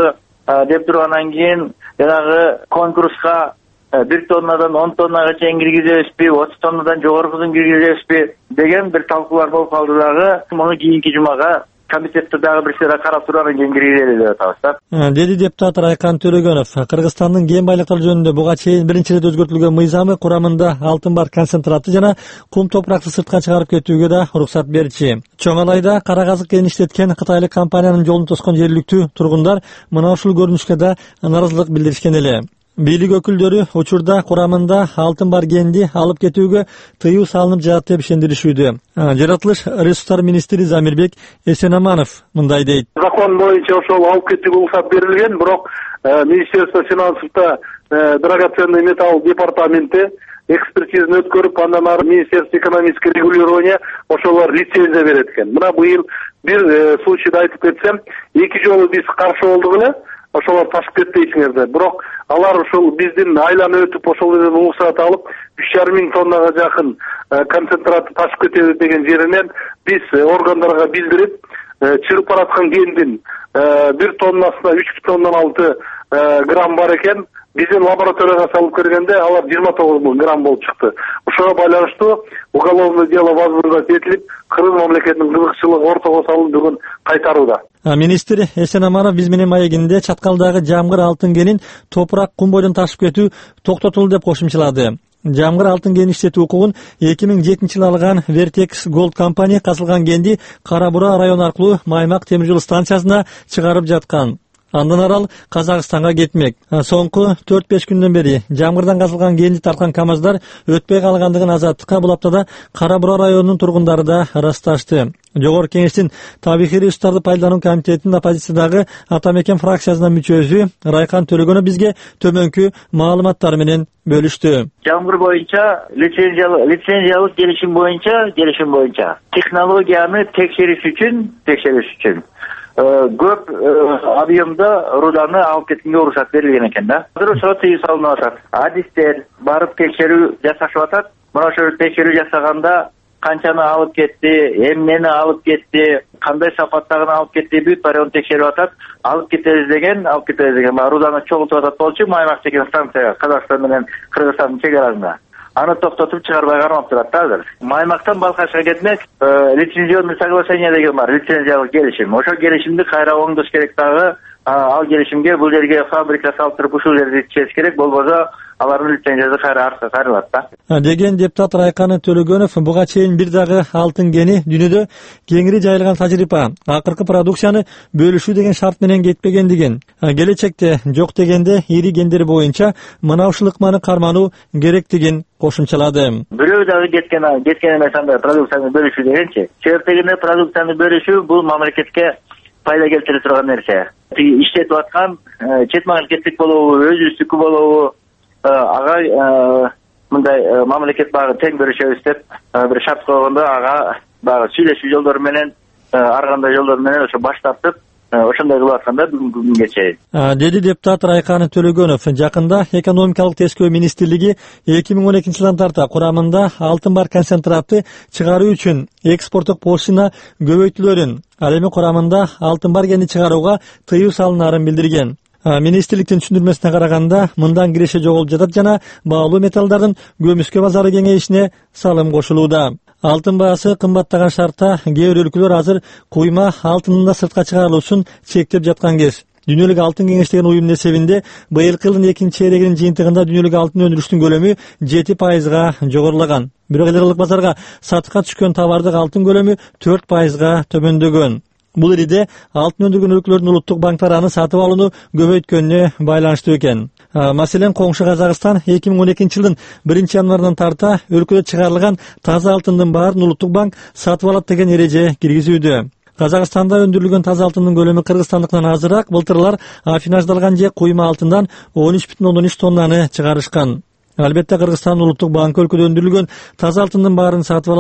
деп тургандан кийин жанагы конкурска бир тоннадан он тоннага чейин киргизебизби, отуз тоннадан жогорусун киргизебизби деген бир талкуулар болуп калды дагы. Муну кийинки жумага комитетте дагы бир сыйра карап туруп кийин киргизели деп атабыз да. Деди депутат Райкан Төлөгөнов. Кыргызстандын кен байлыктары жөнүндө буга чейин биринчи ирет өзгөртүлгөн мыйзамы курамында алтын бар концентраты жана кум топуракты сыртка чыгарып кетүүгө да уруксат берчү. Чоң Алайда кара казык кенин иштеткен кытайлык компаниянын жолун тоскон жергиликтүү тургундар мына ушул көрүнүшкө да наразылык билдиришкен эле. Бийлик өкүлдөрү учурда курамында алтын бар кенди алып кетүүгө тыюу салынып жатат деп ишендиришүүдө. Жаратылыш ресурстар министри Замирбек Эсенаманов мындай дейт. Закон боюнча ошол алып кетүүгө уруксат берилген, бирок Министерство финансовда драгоценный металл департаменти экспертизаны өткөрүп, андан ары Министерство экономического регулирования ошолор лицензия берет экен. Мына быйыл бир случайда айтып кетсем, эки жолу биз каршы болдук эле. Ошолор ташып кетти ичиңерде. Бирок алар ошол биздин айланы өтүп ошол жерден уруксат алып, үч жарым миң тоннага жакын концентраты ташып кетеби деген жеринен биз органдарга билдирип, чыгып бараткан кендин бир тоннасына үч бүтүн ондон алты грамм бар экен. Биздин лабораторияга салып кергенде алар жыйырма тогуз миң грамм болуп чыкты. Ошого байланыштуу уголовное дело возбуждать этилип, Кыргыз мамлекетинин кызыкчылыгы ортого салынып бүгүн кайтарууда. Министр Эсенаманов биз менен маегинде Чаткалдагы жамгыр алтын кенин топурак кум бойдон ташып кетүү токтотулду деп кошумчалады. Жамгыр алтын кенин иштетүү укугун эки миң жетинчи жылы алган Vertex Gold компания казылган кенди Кара Бура району аркылуу Маймак темир жол станциясына чыгарып жаткан. Андан арал Казакстанга кетмек. Соңку төрт беш күндөн бери жамгырдан казылган кенди тарткан КАМАЗдар өтпөй калгандыгын Азаттыкка бул аптада Кара Бура районунун тургундары да ырасташты. Жогорку Кеңештин табигый ресурстарды пайдалануу комитетинин оппозициядагы Ата Мекен фракциясынын мүчөсү Райкан Төлөгөнов бизге төмөнкү маалыматтар менен бөлүштү. Жамгыр боюнча лицензиялык лицензиялык келишим боюнча келишим боюнча технологияны текшериш үчүн текшериш үчүн көп объемда руданы алып кеткенге уруксат берилген экен да. Азыр ошого тыюу салынып атат. Адистер барып текшерүү жасашып атат. Мына ошол текшерүү жасаганда канчаны алып кетти, эмнени алып кетти, кандай сапаттагын алып кетти, бүт баарын текшерип атат. Алып кетебиз деген, алып кетебиз деген руданы чогултуп атат болчу Маймак деген станция Казакстан менен Кыргызстандын чек арасында. Аны токтотуп чыгарбай кармап турат да азыр. Маймактан Балкашка кетмек лицензионный соглашение деген бар, лицензиялык келишим. Ошол келишимди кайра оңдош керек дагы. Ал келишимге бул жерге фабрика салып туруп ушул жерди чечиш керек, болбосо алардын лицензиясы кайра артка кайрылат да. Деген депутат Райкан Төлөгөнов буга чейин бир дагы алтын кени дүйнөдө кеңири жайылган тажрыйба, акыркы продукцияны бөлүшүү деген шарт менен кетпегендигин, келечекте жок дегенде ири кендер боюнча мына ушул ыкманы кармануу керектигин кошумчалады. Бирөө дагы кеткен кеткен эмес андай продукцияны бөлүшүү дегенчи. Чертегине продукцияны бөлүшүү бул мамлекетке пайда келтире турган нерсе. Иштетип аткан чет мамлекеттик болобу, өзүбүздүкү болобу, ага мындай мамлекет багы тең бөлүшөбүз деп бир шарт койгондо ага багы сүйлөшүү жолдору менен ар кандай жолдор менен ошо баш тартып ошондой кылып атканда бүгүнкү чейин. Деди депутат Райкан Төлөгөнов. Жакында экономикалык тескөө министрлиги эки миң он экинчи жылдан тарта курамында алтын бар концентратты чыгаруу үчүн экспорттук пошлина көбөйтүлөрүн, ал эми курамында алтын бар кенди чыгарууга тыюу салынарын билдирген. Министрликтин түшүндүрмөсүнө караганда мындан киреше жоголуп жатат жана баалуу металлдардын көмүскө базары кеңейишине салым кошулууда. Алтын баасы кымбаттаган шартта кээ бир өлкөлөр азыр куйма алтынын да сыртка чыгарылуусун чектеп жаткан кез. Дүйнөлүк алтын кеңеши деген уюмдун эсебинде быйылкы жылдын экинчи чейрегинин жыйынтыгында дүйнөлүк алтын өндүрүштүн көлөмү жети пайызга жогорулаган. Бирок эл аралык базарга сатыкка түшкөн товардык алтын көлөмү төрт пайызга төмөндөгөн. Бул ириде алтын өндүргөн өлкөлөрдүн улуттук банктары аны сатып алууну көбөйткөнүнө байланыштуу экен. Маселен, коңшу Казакстан эки миң он экинчи жылдын биринчи январынан тарта өлкөдө чыгарылган таза алтындын баарын улуттук банк сатып алат деген эреже киргизүүдө. Казакстанда өндүрүлгөн таза алтындын көлөмү Кыргызстандыкынан азыраак. Былтырлар аффинаждалган же куйма алтындан он үч бүтүн ондон үч тоннаны чыгарышкан. Албетте Кыргызстандын улуттук банкы өлкөдө өндүрүлгөн таза алтындын баарын сатып ала албайт.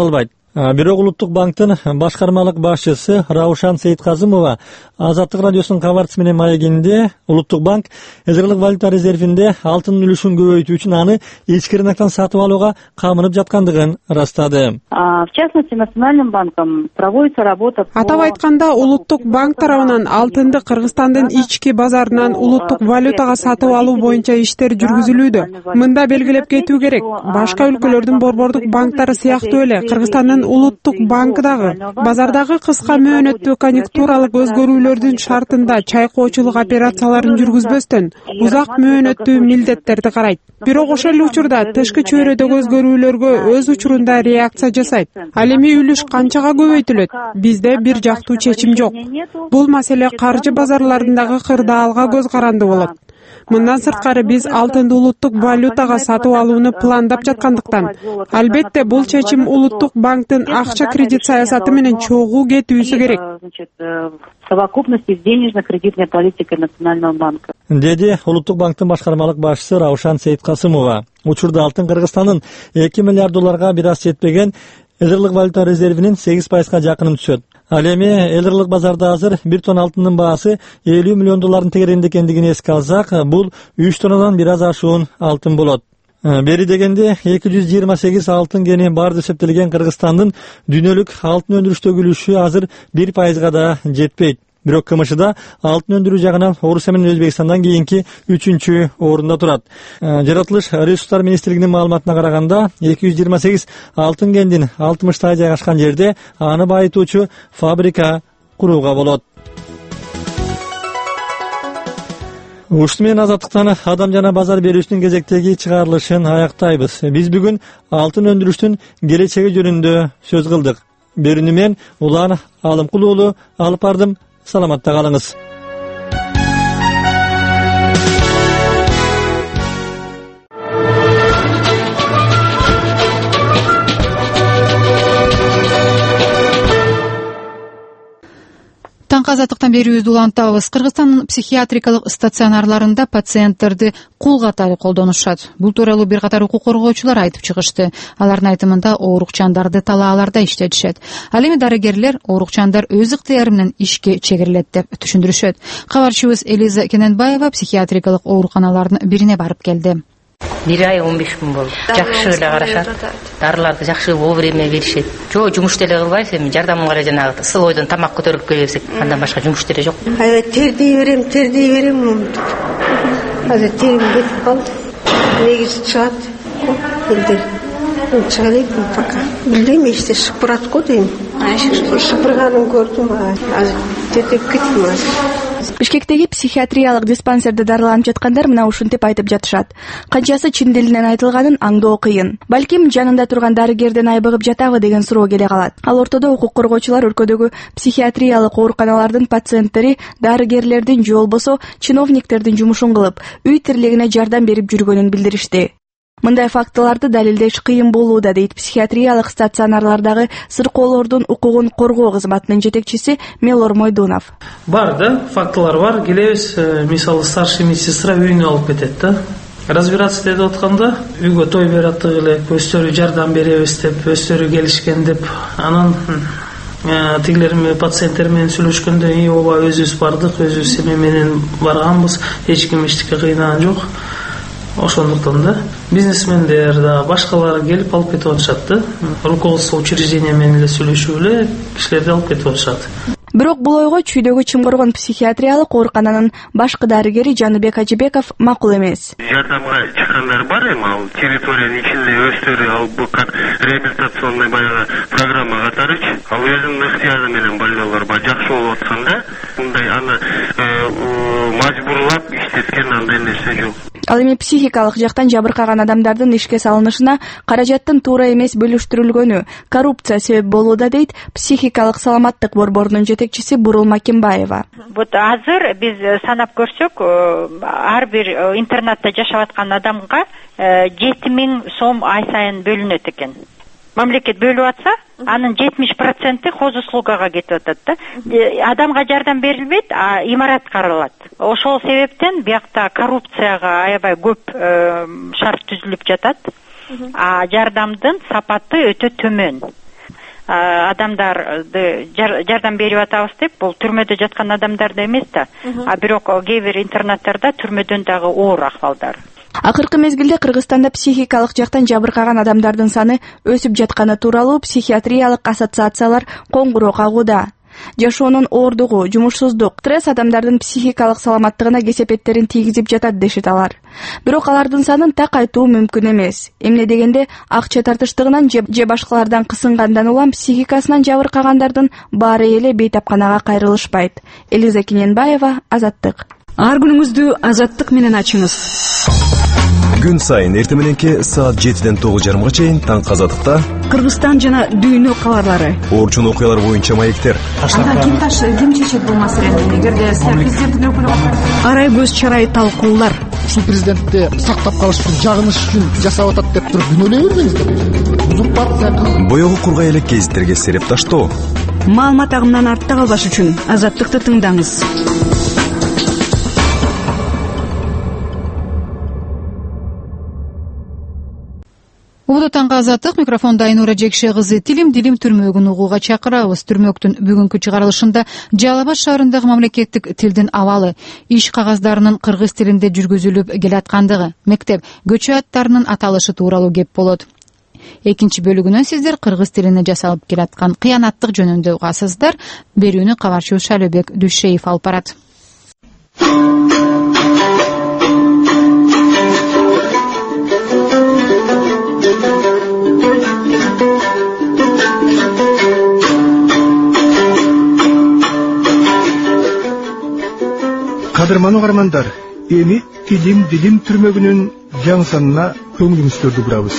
Бирок Улуттук банктын башкармалык башчысы Раушан Сейитказымова Азаттык радиосунун кабарчысы менен маегинде Улуттук банк элдырлык валюта резервинде алтын үлүшүн көбөйтүү үчүн аны ички рыноктон сатып алууга камынып жаткандыгын ырастады. В частности, Национальным банком проводится работа. Атап айтканда, Улуттук банк тарабынан алтынды Кыргызстандын ички базарынан улуттук валютага сатып алуу боюнча иштер жүргүзүлүүдө. Мында белгилеп кетүү керек, башка өлкөлөрдүн борбордук банктары сыяктуу эле Кыргызстандын Улуттук банкы дагы базардагы кыска мөөнөттүү конъюнктуралык өзгөрүүлөрдүн шартында чайкоочулук операцияларын жүргүзбөстөн узак мөөнөттүү милдеттерди карайт. Бирок ошол эле учурда тышкы чөйрөдөгү өзгөрүүлөргө өз учурунда реакция жасайт. Ал эми үлүш канчага көбөйтүлөт? Бизде бир жактуу чечим жок. Бул маселе каржы базарларындагы кырдаалга көз каранды болот. Мындан сырткары биз алтынды улуттук валютага сатып алууну пландап жаткандыктан, албетте бул чечим Улуттук банктын акча кредит саясаты менен чогуу кетүүсү керек. Совокупности с денежно-кредитной политикой Национального банка. Деди Улуттук банктын башкармалык башчысы Раушан Сейиткасымова. Учурда алтын Кыргызстандын эки миллиард долларга бир аз жетпеген элдырлык валюта резервинин сегиз пайызга жакынын түшөт. Ал эми элдырлык базарда азыр бир тонн алтындын баасы элүү миллион доллардын тегерегинде экендигин эске алсак, бул үч тоннадан бир аз ашуун алтын болот. Бери дегенде эки жүз жыйырма сегиз алтын кени бар деп эсептелген Кыргызстандын дүйнөлүк алтын өндүрүштөгү үлүшү азыр бир пайызга да жетпейт. Бирок КМШда алтын өндүрүү жагынан Орусия менен Өзбекстандан кийинки үчүнчү орунда турат. Жаратылыш ресурстар министрлигинин маалыматына караганда, эки жүз жыйырма сегиз алтын кендин алтымыштай жайгашкан жерде аны байытуучу фабрика курууга болот. Ушуну менен Азаттыктан адам жана базар берүүсүнүн кезектеги чыгарылышын аяктайбыз. Биз бүгүн алтын өндүрүштүн келечеги жөнүндө сөз кылдык. Берүүнү мен Улан Алымкул уулу алып бардым. Саламатта калыңыз. Таңкы азаттыктан берүүбүздү улантабыз. Кыргызстандын психиатрикалык стационарларында пациенттерди кул катары колдонушат. Бул тууралуу бир катар укук коргоочулар айтып чыгышты. Алардын айтымында оорукчандарды талааларда иштетишет. Ал эми дарыгерлер оорукчандар өз ыктыяры менен ишке чегирилет деп түшүндүрүшөт. Кабарчыбыз Элиза Кененбаева психиатрикалык ооруканалардын бирине барып келди. бир ай он беш күн болду. Жакшы эле карашат. Дарыларды жакшы вовремя беришет. Жок, жумуш деле кылбайбыз, эми жардамга эле жанагы ысыл ойдон тамак көтөрүп келе берсек, андан башка жумуш деле жок. Аябай тердей берем, тердей берем. Азыр терим кетип калды. Негизи чыгат. Элдер чыгат пока. Билбейм, эште шыпырат го дейм. Шыпырганын көрдүм. Азыр тердеп кеттим азыр. Бишкектеги психиатриялык диспансерде дарыланып жаткандар мына ушинтип айтып жатышат. Канчасы чин тилинен айтылганын аңдоо кыйын. Балким жанында турган дарыгерден айбыгып жатабы деген суроо келе калат. Ал ортодо укук коргоочулар өлкөдөгү психиатриялык ооруканалардын пациенттери дарыгерлердин же болбосо чиновниктердин жумушун кылып, үй тирилигине жардам берип жүргөнүн билдиришти. Мындай фактыларды далилдеш кыйын болууда, дейт психиатриялык стационарлардагы сыркоолордун укугун коргоо кызматынын жетекчиси Мелор Мойдунов. Бар да, фактылар бар. Келебиз, мисалы старший медсестра үйүнө алып кетет да. Разбираться деп атканда, үйгө той бераттык эле, өздөрү жардам беребиз деп, өздөрү келишкен деп, анан тигилер менен пациенттер менен сүйлөшкөндө, "И ооба, өзүбүз бардык, өзүбүз эме менен барганбыз, эч ким эчтеке кыйнаган жок." Ошондуктан да бизнесмендер да башкалар келип алып кетип атышат да. Руководство учреждения менен эле сүйлөшүп эле кишилерди алып кетип атышат. Бирок бул ойго чүйдөгү Чымкоргон психиатриялык оорукананын башкы дарыгери Жаныбек Ажыбеков макул эмес. Жардамга чыккандар бар эми ал территориянын ичинде өздөрү ал бул как реабилитационный баягы программа катарычы ал өзүнүн ыктыяры менен больной бар жакшы болуп атканда мындай аны мажбурлап иштеткен андай нерсе жок. Ал эми психикалык жактан жабыркаган адамдардын ишке салынышына каражаттын туура эмес бөлүштүрүлгөнү, коррупция себеп болууда, дейт психикалык саламаттык борборунун жетекчиси Бурул Макимбаева. Вот азыр биз санап көрсөк, ар бир интернатта жашап аткан адамга жети миң сом ай сайын бөлүнөт экен. Мамлекет бөлүп атса, анын жетимиш проценти хозуслугага кетип атат да. Адамга жардам берилбейт, а имарат каралат. Ошол себептен биякта коррупцияга аябай көп шарт түзүлүп жатат. А жардамдын сапаты өтө төмөн. адамдарды жардам берип атабыз деп, бул түрмөдө жаткан адамдарды эмес да, а бирок кээ бир интернаттарда түрмөдөн дагы оор акыбалдар. Акыркы мезгилде Кыргызстанда психикалык жактан жабыркаган адамдардын саны өсүп жатканы тууралуу психиатриялык ассоциациялар коңгуроо кагууда. Жашоонун оордугу, жумушсуздук, стресс адамдардын психикалык саламаттыгына кесепеттерин тийгизип жатат дешет алар. Бирок алардын санын так айтуу мүмкүн эмес. Эмне дегенде, акча тартыштыгынан же башкалардан кысынгандан улам психикасынан жабыркагандардын баары эле бейтапканага кайрылышпайт. Элиза Кененбаева, Азаттык. Ар күнүңүздү Азаттык менен ачыңыз. Күн сайын эртең мененки саат жетиден тогуз жарымга чейин таң Азаттыкта Кыргызстан жана дүйнө кабарлары, орчун окуялар боюнча маектер. Анда ким таш ким чечет бул маселени? Эгерде президенттин өкүлү болсо, арай көз чарай талкуулар. Ушул президентти сактап калыш үчүн жагыныш үчүн жасап атат деп туруп күнөөлөй бербеңиздер. Узурпация. Боёгу кургай элек гезиттерге сереп таштоо. Маалымат агымынан артта калбаш үчүн Азаттыкты тыңдаңыз. Убуду таңга Азаттык, микрофонда Айнура Жекше кызы. Тилим дилим түрмөгүн угууга чакырабыз. Түрмөктүн бүгүнкү чыгарылышында Жалал Абад шаарындагы мамлекеттик тилдин абалы, иш кагаздарынын кыргыз тилинде жүргүзүлүп келаткандыгы, мектеп көчө аттарынын аталышы тууралуу кеп болот. Экинчи бөлүгүнөн сиздер кыргыз тилине жасалып келаткан кыянаттык жөнүндө угасыздар. Берүүнү кабарчы Шалөбек Дүшеев алып барат. Кадырман угармандар, эми тилим дилим түрмөгүнүн жаңы санына көңүлүңүздөрдү бурабыз.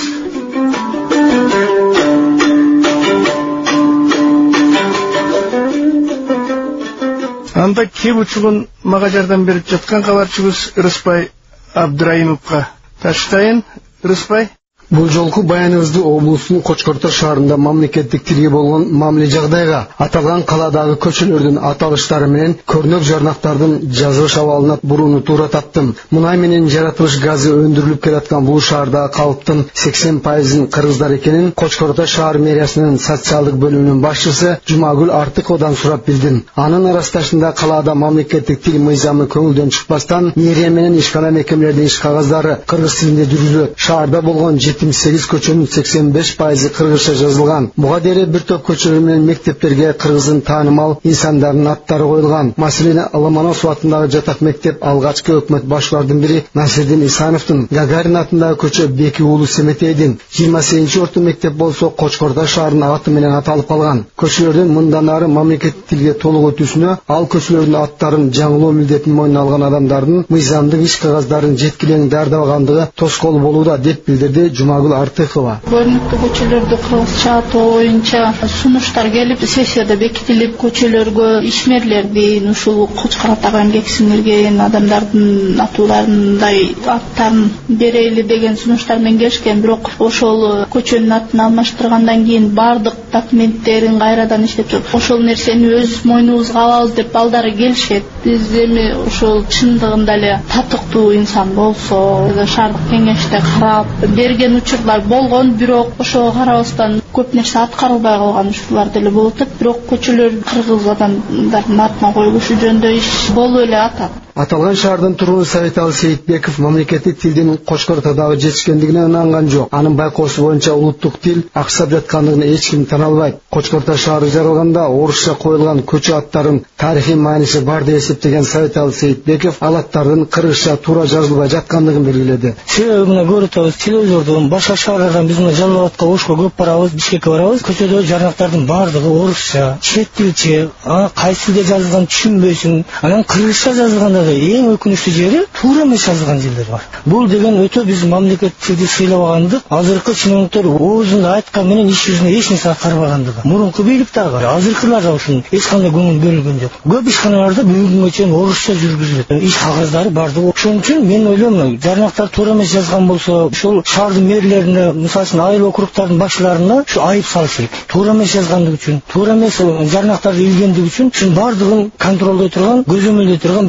Анда кеп учугун мага жардам берип жаткан кабарчыбыз Рыспай Абдраимовго таштайын. Рыспай, бул жолку баяныбызды облустун Кочкортор шаарында мамлекеттик тилге болгон мамиле жагдайга, аталган каладагы көчөлөрдүн аталыштары менен көрнөк жарнактардын жазылыш абалына бурууну туура таптым. Мунай менен жаратылыш газы өндүрүлүп келаткан бул шаардагы калыптын сексен пайызын кыргыздар экенин Кочкортор шаар мэриясынын социалдык бөлүмүнүн башчысы Жумагүл Артыковадан сурап билдим. Анын арасташында калаада мамлекеттик тил мыйзамы көңүлдөн чыкпастан, мэрия менен ишкана мекемелердин иш кагаздары кыргыз тилинде жүргүзүлөт. Шаарда болгон жетимиш сегиз көчөнүн сексен беш пайызы кыргызча жазылган. Буга дейин бир топ көчөлөр менен мектептерге кыргыздын таанымал инсандардын аттары коюлган. Маселени Ломоносов атындагы жатак мектеп алгачкы өкмөт башчылардын бири Насирдин Исановдун, Гагарин атындагы көчө Беки уулу Семетейдин, жыйырма сегизинчи орто мектеп болсо Кочкордо шаарынын аты менен аталып калган. Көчөлөрдүн мындан ары мамлекеттик тилге толук өтүүсүнө ал көчөлөрдүн аттарын жаңылоо милдетин мойнуна алган адамдардын мыйзамдык иш кагаздарын жеткилең даярдабагандыгы тоскоол болууда деп билдирди Жумагүл Артыкова. Көрүнүктүү көчөлөрдө кыргызча атоо боюнча сунуштар келип, сессияда бекитилип, көчөлөргө ишмерлердин, ушул Кочкордогу эмгек сиңирген адамдардын атууларындай аттарын берели деген сунуштар менен келишкен. Бирок ошол көчөнүн атын алмаштыргандан кийин бардык документтерин кайрадан иштеп чыгып, ошол нерсени өз мойнубузга алабыз деп балдары келишет. Биз эми ошол чындыгында эле татыктуу инсан болсо, шаардык кеңеште карап берген учурлар болгон, бирок ошого карабастан көп нерсе аткарылбай калган учурлар деле болуп атат. Бирок көчөлөр кыргыз адамдардын атына коюлушу жөнүндө иш болуп эле атат. Аталган шаардын тургуну Саиталы Сейитбеков мамлекеттик тилдин Кочкортодогу жетишкендигине ынанган жок. Анын байкоосу боюнча улуттук тил аксап жаткандыгын эч ким тана албайт. Кочкорто шаары жаралганда орусча коюлган көчө аттарынын тарыхый мааниси бар деп эсептеген Саиталы Сейитбеков ал аттардын кыргызча туура жазылбай жаткандыгын белгиледи. Себеби мына көрүп атабыз, телевизордон башка шаарлардан биз мына Жалал Абадка Ошко көп барабыз, Бишкекке барабыз. Көчөдө жарнактардын бардыгы орусча, чет тилче, кайсы тилде жазылганын түшүнбөйсүң. Анан кыргызча жазылганда эң өкүнүчтүү жери туура эмес жазылган жерлер бар. Бул деген өтө биз мамлекеттик тилди сыйлабагандык, азыркы чиновниктер оозунда айткан менен иш жүзүнө эч нерсе аткарбагандыгы. Мурунку бийлик дагы, азыркылар да ушун эч кандай көңүл бөлүнгөн жок. Көп ишканаларда бүгүнгө чейин орусча жүргүзүлөт. Иш кагаздары бардыгы. Ошон үчүн мен ойлойм, жарнактар туура эмес жазган болсо, ушул шаардын мэрлерине, мисалы айыл округдардын башчыларына ушу айып салыш керек. Туура эмес жазгандыгы үчүн, туура эмес жарнактарды илгендиги үчүн, ушун бардыгын контролдой турган, көзөмөлдөй турган бир кандай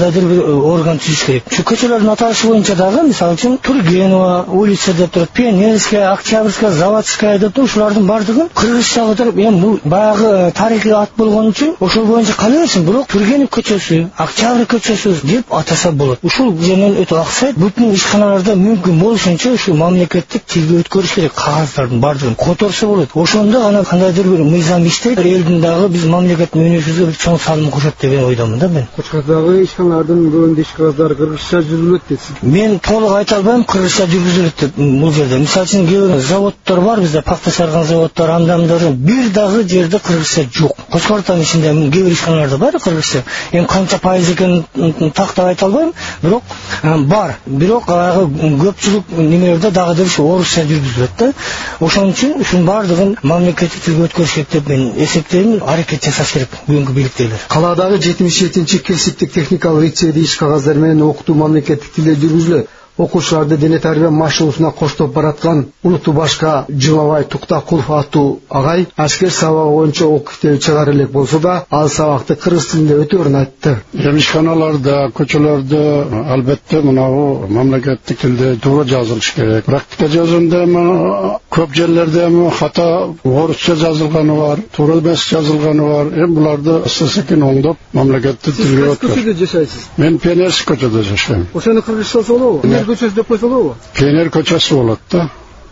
кандайдыр бир орган түзүш керек. Ушу көчөлөрдүн аталышы боюнча дагы мисалы үчүн Тургенова улица деп турат, Пионерская, Октябрьская, Заводская деп туруп ушулардын баардыгын кыргызча кылдырып, эми бул баягы тарыхый ат болгон үчүн ошол боюнча кала берсин, бирок Тургенев көчөсү, Октябрь көчөсү деп атаса болот. Ушул жерден өтө аксайт. Бүтүн ишканаларда мүмкүн болушунча ушу мамлекеттик тилге өткөрүш керек, кагаздардын баардыгын которсо болот. Ошондо гана кандайдыр бир мыйзам иштейт, элдин дагы биз мамлекеттин өнүгүүсүнө бир чоң салым кошот деген ойдомун да мен. Кочкордогу ишканалардын көбүндө иш кагаздары кыргызча жүргүзүлөт дейсиз. Мен толук айта албайм кыргызча жүргүзүлөт деп бул жерде. Мисалы үчүн кээ бир заводдор бар бизде, пахта чарган заводдор, андамдары бир дагы жерде кыргызча жок. Кочкордун ичинде кээ бир ишканаларда бар кыргызча. Эми канча пайыз экенин тактап айта албайм, бирок бар. Бирок көпчүлүк немелерде дагы ушу орусча жүргүзүлөт да. Ошон үчүн ушунун баардыгын мамлекеттик тилге өткөрүш керек деп мен эсептейм, аракет жасаш керек бүгүнкү бийликтегилер. Каладагы жетимиш жетинчи кесиптик техникалык лицейде иш кагаздар менен окутуу мамлекеттик тилде жүргүзүлөт. Окуучуларды дене тарбия машыгуусуна коштоп бараткан Улуту башка Жумабай Туктакулов аттуу агай аскер сабагы боюнча окуу китеби чыгара элек болсо да, ал сабакты кыргыз тилинде өтөөрүн айтты. Ишканаларда, көчөлөрдө албетте мынабу мамлекеттик тилде туура жазылыш керек. Практика жазуунда көп жерлерде хата орусча жазылганы бар, туура эмес жазылганы бар. Эми буларды ысыкын оңдоп мамлекеттик тилге өткөрүш. Сиз көчөдө жашайсыз? Мен Пионерский көчөдө жашайм. Ошону кыргызча болобу? Көчөсү деп койсо болобу? Пионер көчөсү болот да.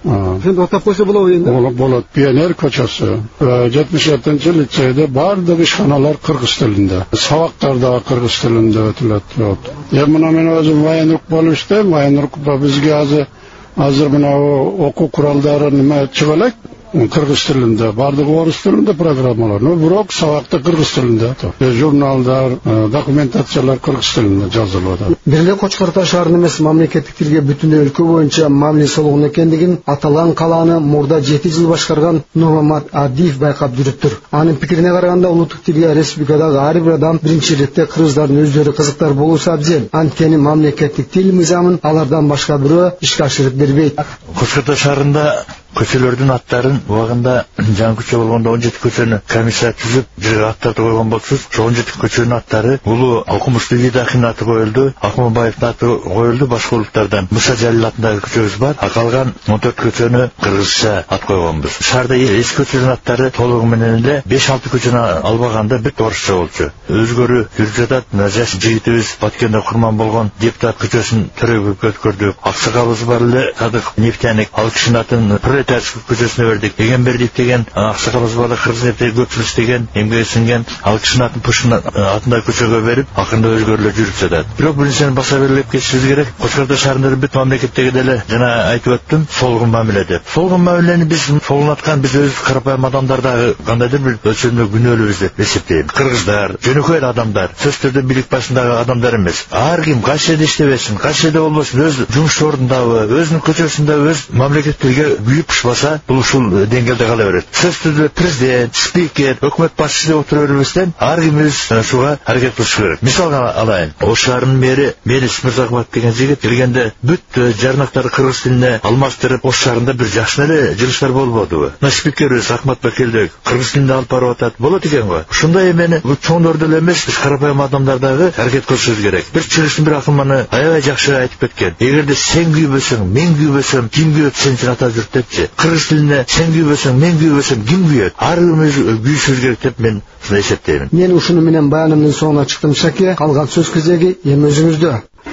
Сен атап койсо болобу энди? Болот, болот. Пионер көчөсү. жетимиш жетинчи лицейде баардык ишканалар кыргыз тилинде. Сабактар да кыргыз тилинде өтүлөт. Эми мына мен өзүм военрук болуп иштейм. Военрукта бизге азыр азыр мына окуу куралдары неме чыга элек. Кыргыз тилинде, бардыгы орус тилинде программалар. Но бирок сабакта кыргыз тилинде. Журналдар, документациялар кыргыз тилинде жазылып атат. Бир эле Кочкорто шаарынын эмес мамлекеттик тилге бүтүндөй өлкө боюнча мамиле солугун экендигин аталган калааны мурда жети жыл башкарган Нурмамат Адиев байкап жүрүптүр. Анын пикирине караганда улуттук тилге республикадагы ар бир адам биринчи иретте кыргыздардын өздөрү кызыктар болуусу абзел. Анткени мамлекеттик тил мыйзамын алардан башка бирөө ишке ашырып бербейт. Кочкорто шаарында көчөлөрдүн аттарын убагында жаңы көчө болгондо он жети көчөнү комиссия түзүп бир аттарды койгон болчусуз. Ошол он жети көчөнүн аттары улуу Окумуштуу Видахин аты коюлду, Акмамбаевдин аты коюлду, башка улуттардан Муса Жалил атындагы көчөбүз бар. А калган он төрт көчөнү кыргызча ат койгонбуз. Шаарда эски көчөлөрдүн аттары толугу менен эле беш алты көчөнү албаганда бүт орусча болчу. Өзгөрүү жүрүп жатат. Жаш жигитибиз Баткенде курман болгон депутат көчөсүн төрөгүп өткөрдүк. Аксакалыбыз бар эле Садык Нефтяник, ал кишинин атын көчөсүнө бердик. Эгенбердиев деген аксакалыбыз бар, кыргыз нефтяник көпчүлүк деген эмгеге сиңген ал кишинин атын Пушкин атындагы көчөгө берип, акырында өзгөрүүлөр жүрүп жатат. Бирок бир нерсени баса белгилеп кетишибиз керек. Кочкорто шаарында бүт мамлекеттеги деле жана айтып өттүм, солгун мамиле деп. Солгун мамилени биз солунаткан биз өз карапайым адамдар дагы кандайдыр бир өлчөмдө күнөөлүүбүз деп эсептейм. Кыргыздар, жөнөкөй адамдар, сөз түрдө бийлик башындагы адамдар эмес. Ар ким кайсы жерде иштебесин, кайсы жерде болбосун, өз жумуш ордундабы, өзүнүн көчөсүндө өз мамлекеттилге күйүп баса, бул ушул деңгээлде кала берет. Сөз түрдө президент, спикер, өкмөт башчысы деп отура бербестен, ар ким өз ушуга аракет кылыш керек. Мисалга алайын. Ош шаарынын мэри Мелис Мырзакматов деген жигит келгенде бүт жарнактарды кыргыз тилине алмаштырып, Ош шаарында бир жакшы эле жылыштар болбодубу? Мына спикерибиз Акмат Бакелдек кыргыз тилинде алып барып атат. Болот экен го. Ушундай эмени бул чоңдор деле эмес, биз карапайым адамдар дагы аракет кылышыбыз керек. Бир чыгыштын бир акылманы аябай жакшы айтып кеткен. Эгерде сен күйбөсөң, мен күйбөсөм, ким күйөт сен үчүн ата журт депчи. Кыргыз тилине сен күйбөсөң, мен күйбөсөм, ким күйөт? Ар кимибиз күйүшүбүз керек деп мен ушуну эсептеймин. Мен ушуну менен баянымдын соңуна чыктым. Шаке, калган сөз кезеги эми өзүңүздө.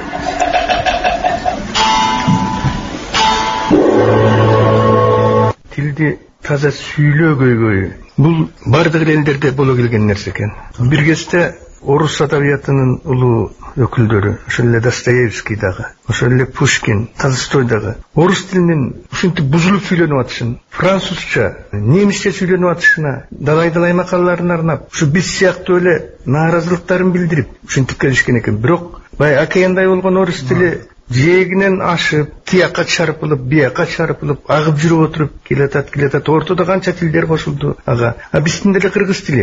Тилди таза сүйлөгөйгөй. Бул бардык элдерде боло келген нерсе экен. Бир кезде орус адабиятынын улуу өкүлдөрү, ошол эле Достоевский дагы, ошол эле Пушкин, Толстой дагы орус тилинин ушинтип бузулуп сүйлөнүп атышын, французча, немисче сүйлөнүп атышына далай-далай макалаларын арнап, ушу биз сыяктуу эле нааразылыктарын билдирип ушинтип келишкен экен. Бирок бай океандай болгон орус тили жээгинен ашып, тияка чарпылып, бияка чарпылып, агып жүрүп отуруп келатат, келатат. Ортодо канча тилдер кошулду ага. А биздин деле кыргыз тили.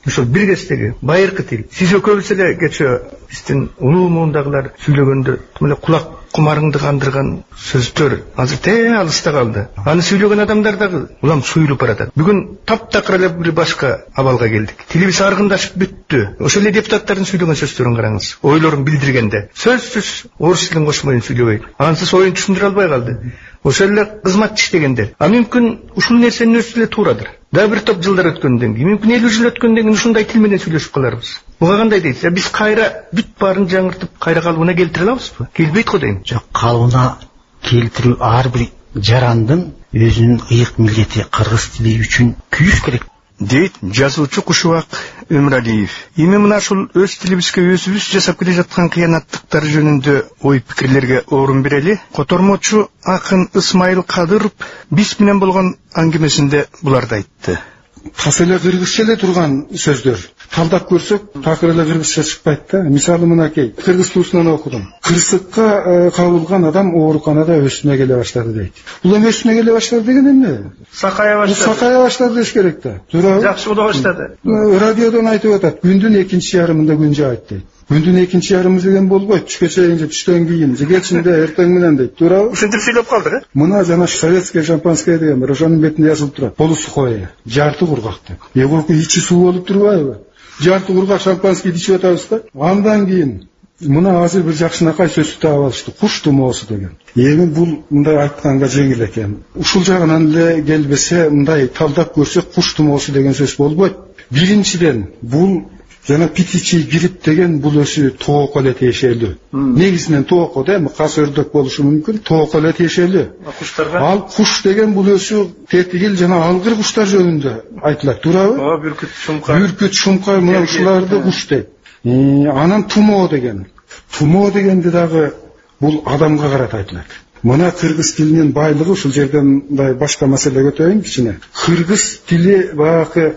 ошол бир кездеги байыркы тил. Сиз экөөбүз эле кечээ биздин улуу муундагылар сүйлөгөндө эле кулак кумарыңды кандырган сөздөр азыр те алыста калды. Аны сүйлөгөн адамдар дагы улам суюлуп баратат. Бүгүн таптакыр эле бир башка абалга келдик. Тилибиз аргындашып бүттү. Ошол эле депутаттардын сүйлөгөн сөздөрүн караңыз. Ойлорун билдиргенде сөзсүз орус тилин кошмой сүйлөбөйт. Ансыз оюн түшүндүрө албай калды. Ошол эле кызмат иштегендер. А мүмкүн ушул нерсенин өзү эле туурадыр. Дагы бир топ жылдар өткөндөн кийин, мүмкүн элүү жыл өткөндөн кийин ушундай тил менен сүйлөшүп каларбыз. Буга кандай дейсиз? Биз кайра бүт баарын жаңыртып, кайра калыбына келтире алабызбы? Келбейт го дейм. Жок, калыбына келтирүү ар бир жарандын өзүнүн ыйык милдети. Кыргыз тили үчүн күйүш керек дейт жазуучу Кушубак Өмүралиев. Эми мына ушул өз тилибизге өзүбүз жасап келе жаткан кыянаттыктар жөнүндө ой пикирлерге орун берели. Котормочу акын Ысмайыл Кадыров биз менен болгон аңгемесинде буларды айтты. Так эле кыргызча эле турган сөздөр. Талдап көрсөк, такыр эле кыргызча чыкпайт да. Мисалы мынакей, кыргыз туусунан окудум. Кырсыкка кабылган адам ооруканада өсүнө келе баштады дейт. Бул эми өсүнө келе баштады деген эмне? Сакая баштады. Сакая баштады деш керек да. Туурабы? Жакшы боло баштады. Радиодон айтып атат, күндүн экинчи ярымында күн жаайт дейт. Күндүн экинчи ярымы деген болбойт, түшкө чейин же түштөн кийин, же кечинде, эртең менен дейт. Туурабы? Ушинтип сүйлөп калдык, э? Мына жана советское шампанское деген бар, ошонун бетинде жазылып турат. Полусухое, жарты кургак деп. Эгоку ичи суу болуп турбайбы? Жарты кургак шампанский ичип атабыз да. Андан кийин мына азыр бир жакшынакай сөз таап алышты. Куш тумоосу деген. Эми бул мындай айтканга жеңил экен. Ушул жагынан эле келбесе, мындай талдап көрсөк, куш тумоосу деген сөз болбойт. Биринчиден, бул жана птичий грипп деген бул өзү тоокко эле тиешелүү. Негизинен тоокко да, эми кас өрдөк болушу мүмкүн, тоокко эле тиешелүү. Куштарга? Ал куш деген бул өзү тетигил жана алгыр куштар жөнүндө айтылат, туурабы? Ооба, бүркүт, шумкай. Бүркүт, шумкай, мына ушуларды куш дейт. Анан тумоо деген. Тумоо дегенде дагы бул адамга карата айтылат. Мына кыргыз тилинин байлыгы ушул жерден мындай башка маселе көтөрөйүн кичине. Кыргыз тили баягы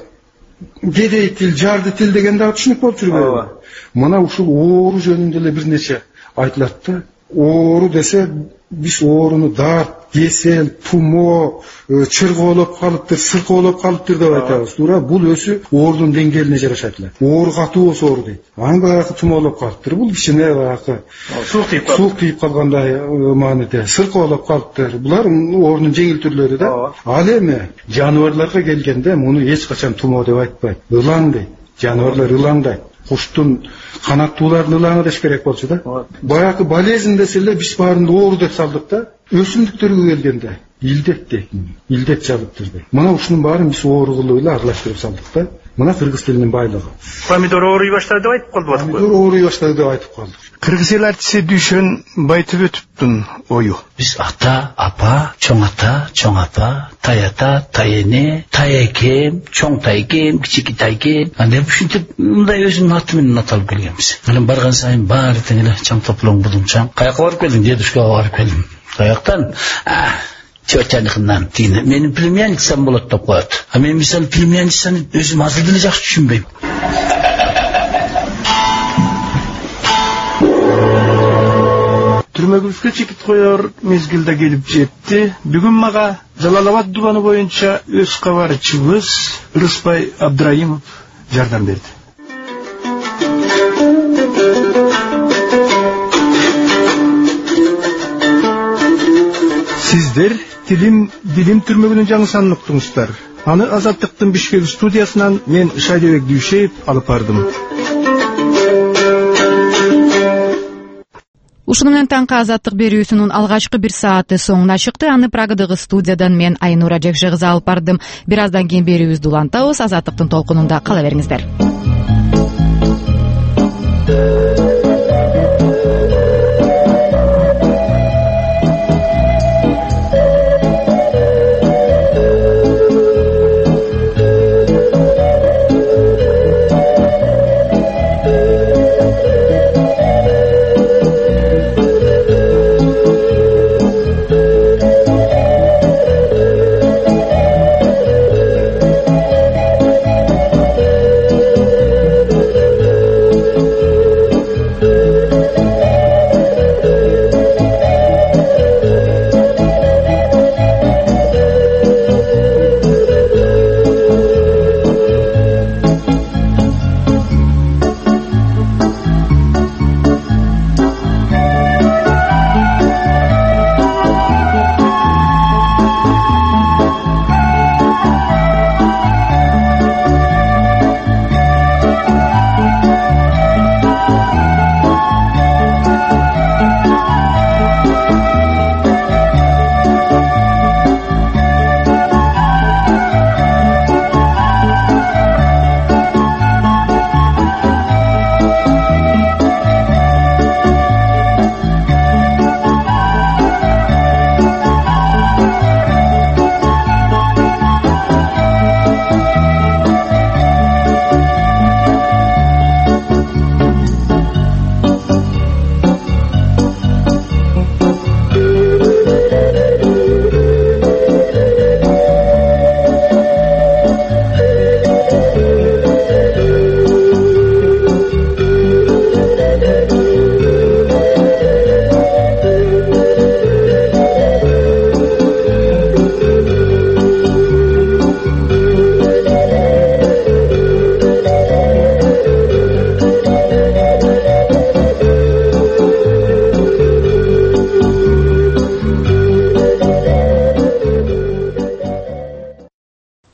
кедей тил, жарды тил деген дагы түшүнүк болуп жүрбөйбү? Мына ушул оору жөнүндө эле бир нече айтылат да. Оору десе, биз ооруну даарт, кесел, тумоо, чыргоолоп калыптыр, сыркоолоп калыптыр деп айтабыз. Туура, бул өзү оорунун деңгээлине жараша айтылат. Оору катуу болсо оору дейт. Аны баягы тумоолоп калыптыр. Бул кичине баягы суук тийип калды. Суук тийип калгандай мааниде. Сыркоолоп калыптыр. Булар оорунун жеңил түрлөрү да. Ал эми жаныбарларга келгенде муну эч качан тумоо деп айтпайт. Ылаң дейт. Жаныбарлар ылаңдайт. Куштун канаттуулардын ылаңы деш керек болчу да. Баягы болезнь десе эле биз баарында оору деп салдык да. Өсүмдүктөргө келгенде илдет дейт. Илдет жабыптыр дейт. Мына ушунун баарын биз оору кылып эле аралаштырып салдык да. Мына кыргыз тилинин байлыгы. Помидор ооруй баштады деп айтып калдык. Помидор ооруй баштады деп айтып калдык. Кыргыз эл артиси Дүйшөн Байтөбөтовдун ою. Биз ата, апа, чоң ата, чоң апа, таята, тайене, таекем, чоң тайкем, кичики тайкем. Анда ушинтип мындай өзүнүн аты менен аталып келгенбиз. Анан барган сайын баары тең эле чаң топлоң будумчаң. Каяка барып келдиң? Дедушкага барып келдим. Каяктан? Тетяныкынан тине. Менин племянницам болот деп коет. А мен мисалы племянницаны өзүм азыр деле жакшы түшүнбөйм. Түрмөгүбүзгө чекит коер мезгил да келип жетти. Бүгүн мага Жалал-Абад дубаны боюнча өз кабарчыбыз Рыспай Абдраимов жардам берди. Сиздер Тилим, Дилим түрмөгүнүн жаңы санын уктуңуздар. Аны Азаттыктын Бишкек студиясынан мен Шайдебек Дүйшеев алып бардым. Ушуну менен таңкы Азаттык берүүсүнүн алгачкы бир сааты соңуна чыкты. Аны Прагадагы студиядан мен Айнура Жекшегиза алып бардым. Бир аздан кийин берүүбүздү улантабыз. Азаттыктын толкунунда кала бериңиздер.